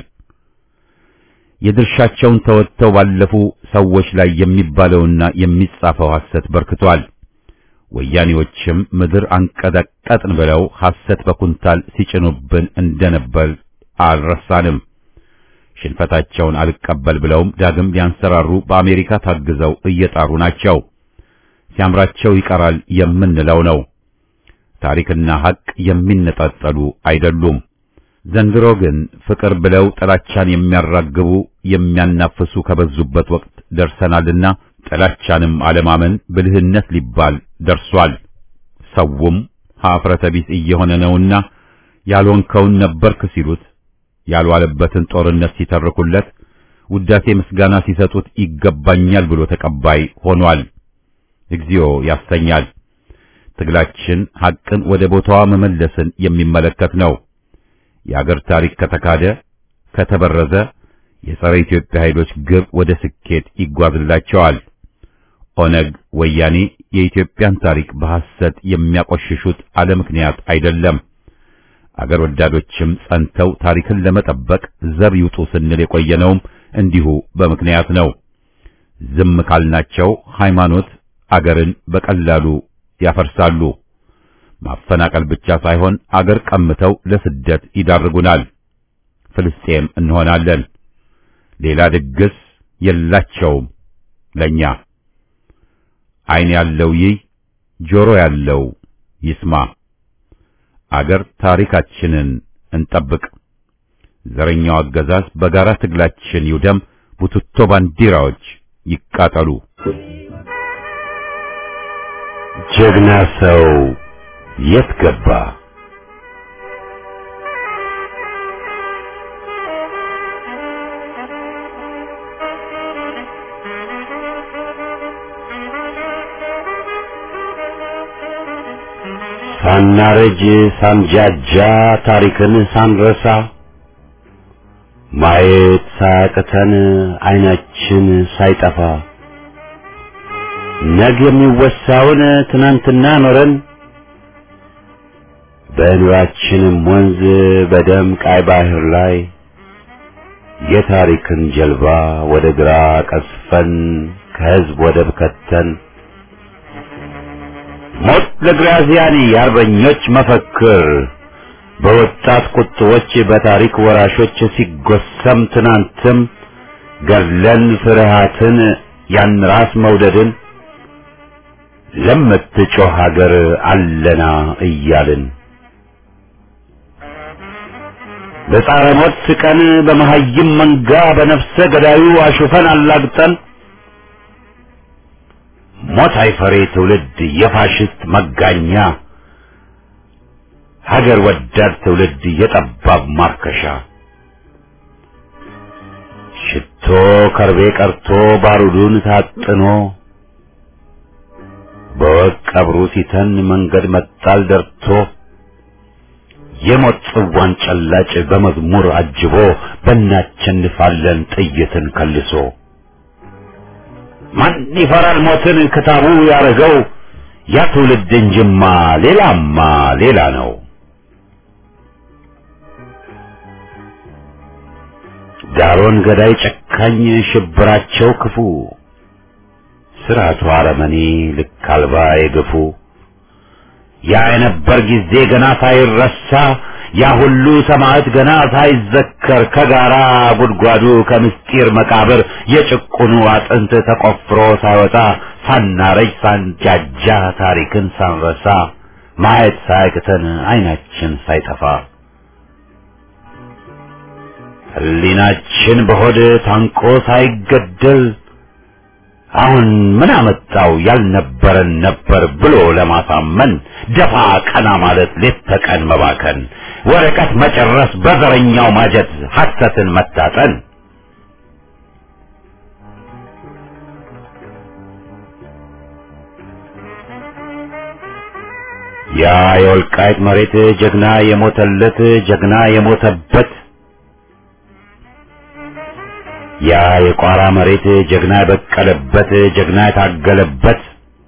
የድርሻቸውን ተወጥተው ባለፉ ሰዎች ላይ የሚባለውና የሚጻፈው ሐሰት በርክቷል። ወያኔዎችም ምድር አንቀጠቀጥን ብለው ሐሰት በኩንታል ሲጭኑብን እንደነበር አልረሳንም። ሽንፈታቸውን አልቀበል ብለውም ዳግም ሊያንሰራሩ በአሜሪካ ታግዘው እየጣሩ ናቸው። ሲያምራቸው ይቀራል የምንለው ነው። ታሪክና ሐቅ የሚነጣጠሉ አይደሉም። ዘንድሮ ግን ፍቅር ብለው ጥላቻን የሚያራግቡ የሚያናፍሱ ከበዙበት ወቅት ደርሰናልና ጥላቻንም አለማመን ብልህነት ሊባል ደርሷል። ሰውም ኀፍረተ ቢስ እየሆነ ነውና ያልሆንከውን ነበርክ ሲሉት ያልዋለበትን ጦርነት ሲተርኩለት ውዳሴ ምስጋና ሲሰጡት ይገባኛል ብሎ ተቀባይ ሆኗል። እግዚኦ ያሰኛል። ትግላችን ሐቅን ወደ ቦታዋ መመለስን የሚመለከት ነው። የአገር ታሪክ ከተካደ ከተበረዘ የጸረ ኢትዮጵያ ኃይሎች ግብ ወደ ስኬት ይጓዝላቸዋል። ኦነግ ወያኔ የኢትዮጵያን ታሪክ በሐሰት የሚያቆሽሹት አለ ምክንያት አይደለም። አገር ወዳዶችም ጸንተው ታሪክን ለመጠበቅ ዘብ ይውጡ ስንል የቆየነውም እንዲሁ በምክንያት ነው። ዝም ካልናቸው ሃይማኖት አገርን በቀላሉ ያፈርሳሉ። ማፈናቀል ብቻ ሳይሆን አገር ቀምተው ለስደት ይዳርጉናል። ፍልስጤም እንሆናለን። ሌላ ድግስ የላቸውም ለኛ። ዓይን ያለው ይይ፣ ጆሮ ያለው ይስማ። አገር ታሪካችንን እንጠብቅ። ዘረኛው አገዛዝ በጋራ ትግላችን ይውደም። ቡትቶ ባንዲራዎች ይቃጠሉ። ጀግና ሰው የት ገባ? ሳናረጅ ሳንጃጃ ታሪክን ሳንረሳ ማየት ሳያቅተን አይናችን ሳይጠፋ ነገ የሚወሳውን ትናንትና ኖረን በኑራችንም ወንዝ በደም ቀይ ባህር ላይ የታሪክን ጀልባ ወደ ግራ ቀስፈን ከህዝብ ወደብ ከተን ሞት ለግራዚያኒ የአርበኞች መፈክር በወጣት ቁጥቦች በታሪክ ወራሾች ሲጎሰም ትናንትም ገድለን ፍርሃትን ያን ራስ መውደድን ለምትጮህ ሀገር አለና እያልን በጻረ ሞት ቀን በመሀይም መንጋ በነፍሰ ገዳዩ አሹፈን አላግጠን ሞት አይፈሬ ትውልድ የፋሽስት መጋኛ ሀገር ወዳድ ትውልድ የጠባብ ማርከሻ ሽቶ ከርቤ ቀርቶ ባሩዱን ታጥኖ በወቅ ቀብሩ ሲተን መንገድ መጣል ደርቶ የሞት ጽዋን ጨላጭ በመዝሙር አጅቦ በእናቸንፋለን ጥይትን ከልሶ ማን ይፈራል ሞትን ክታቡ ያረገው ያ ትውልድ እንጅማ ሌላማ ሌላ ነው። ዳሮን ገዳይ ጨካኝ ሽብራቸው ክፉ ስርዓቱ አረመኔ ልክ አልባ የገፉ ያ የነበር ጊዜ ገና ሳይረሳ ያ ሁሉ ሰማዕት ገና ሳይዘከር ከጋራ ጉድጓዱ ከምስጢር መቃብር የጭቁኑ አጥንት ተቆፍሮ ሳይወጣ ሳናረጅ ሳንጃጃ ታሪክን ሳንረሳ ማየት ሳያቅተን አይናችን ሳይጠፋ ሕሊናችን በሆድ ታንቆ ሳይገደል አሁን ምን አመጣው ያልነበረን ነበር ብሎ ለማሳመን ደፋ ቀና ማለት ሌት ተቀን መባከን ወረቀት መጨረስ በዘረኛው ማጀት ሐሰትን መታጠን ያ የወልቃይት መሬት ጀግና የሞተለት ጀግና የሞተበት ያ የቋራ መሬት ጀግና የበቀለበት ጀግና የታገለበት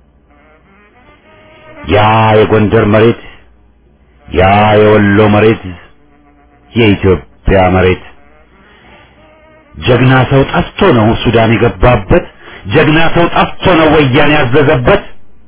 ያ የጎንደር መሬት ያ የወሎ መሬት የኢትዮጵያ መሬት ጀግና ሰው ጠፍቶ ነው ሱዳን የገባበት ጀግና ሰው ጠፍቶ ነው ወያኔ ያዘዘበት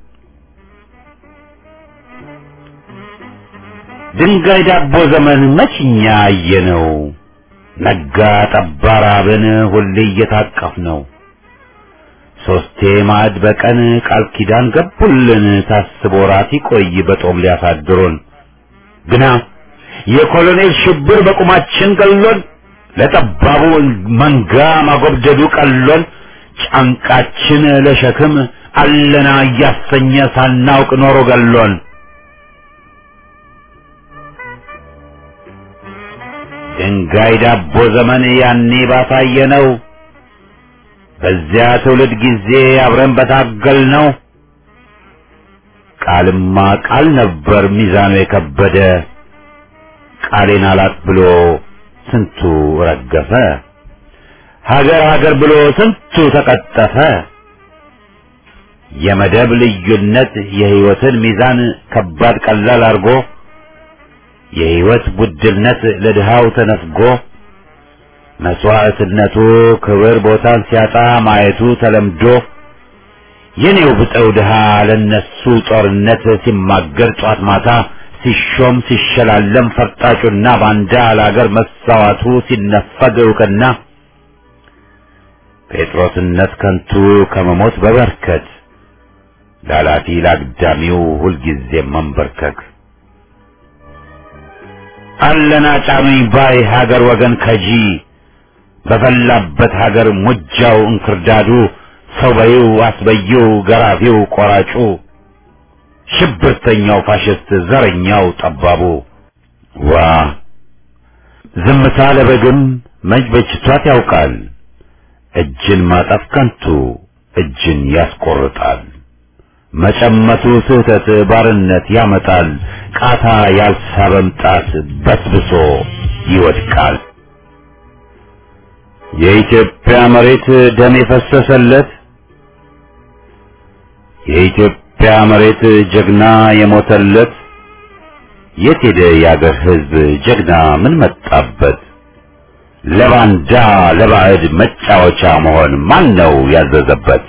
ድንጋይ ዳቦ ዘመን መችኛ አየነው ነጋ ጠባ ራብን ሁሌ እየታቀፍ ነው ሶስቴ ማዕድ በቀን ቃል ኪዳን ገቡልን ታስቦ ራት ይቆይ በጦም ሊያሳድሩን ግና የኮሎኔል ሽብር በቁማችን ገሎን ለጠባቡ መንጋ ማጎብደዱ ቀሎን ጫንቃችን ለሸክም አለና እያሰኘ ሳናውቅ ኖሮ ገሎን ድንጋይ ዳቦ ዘመን ያኔ ባሳየነው በዚያ ትውልድ ጊዜ አብረን በታገል ነው ቃልማ ቃል ነበር ሚዛኑ የከበደ ቃሌን አላት ብሎ ስንቱ ረገፈ ሀገር ሀገር ብሎ ስንቱ ተቀጠፈ የመደብ ልዩነት የህይወትን ሚዛን ከባድ ቀላል አርጎ የህይወት ውድነት ለድሃው ተነፍጎ መስዋዕትነቱ ክብር ቦታን ሲያጣ ማየቱ ተለምዶ የኔው ብጠው ድሃ ለነሱ ጦርነት ሲማገር ጧት ማታ ሲሾም ሲሸላለም ፈርጣጩና ባንዳ ለአገር መሳዋቱ ሲነፈግ እውቅና ጴጥሮስነት ከንቱ ከመሞት በበርከት ላላፊ ላግዳሚው ሁልጊዜ መንበርከክ አለና ጫኑኝ ባይ ሀገር ወገን ከጂ በፈላበት ሀገር ሙጃው እንክርዳዱ ሰው በይው አስበይው ገራፊው ቆራጩ ሽብርተኛው ፋሽስት ዘረኛው ጠባቡ ዋ ዝምታ ለበግም መች በጅቷት ያውቃል እጅን ማጠፍ ከንቱ እጅን ያስቆርጣል መጨመቱ ስህተት ባርነት ያመጣል። ቃታ ያልሳበም ጣት በስብሶ ይወድቃል። የኢትዮጵያ መሬት ደም የፈሰሰለት የኢትዮጵያ መሬት ጀግና የሞተለት የት ሄደ የአገር ሕዝብ ጀግና ምን መጣበት? ለባንዳ ለባዕድ መጫወቻ መሆን ማን ነው ያዘዘበት?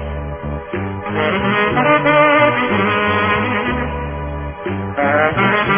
Thank you.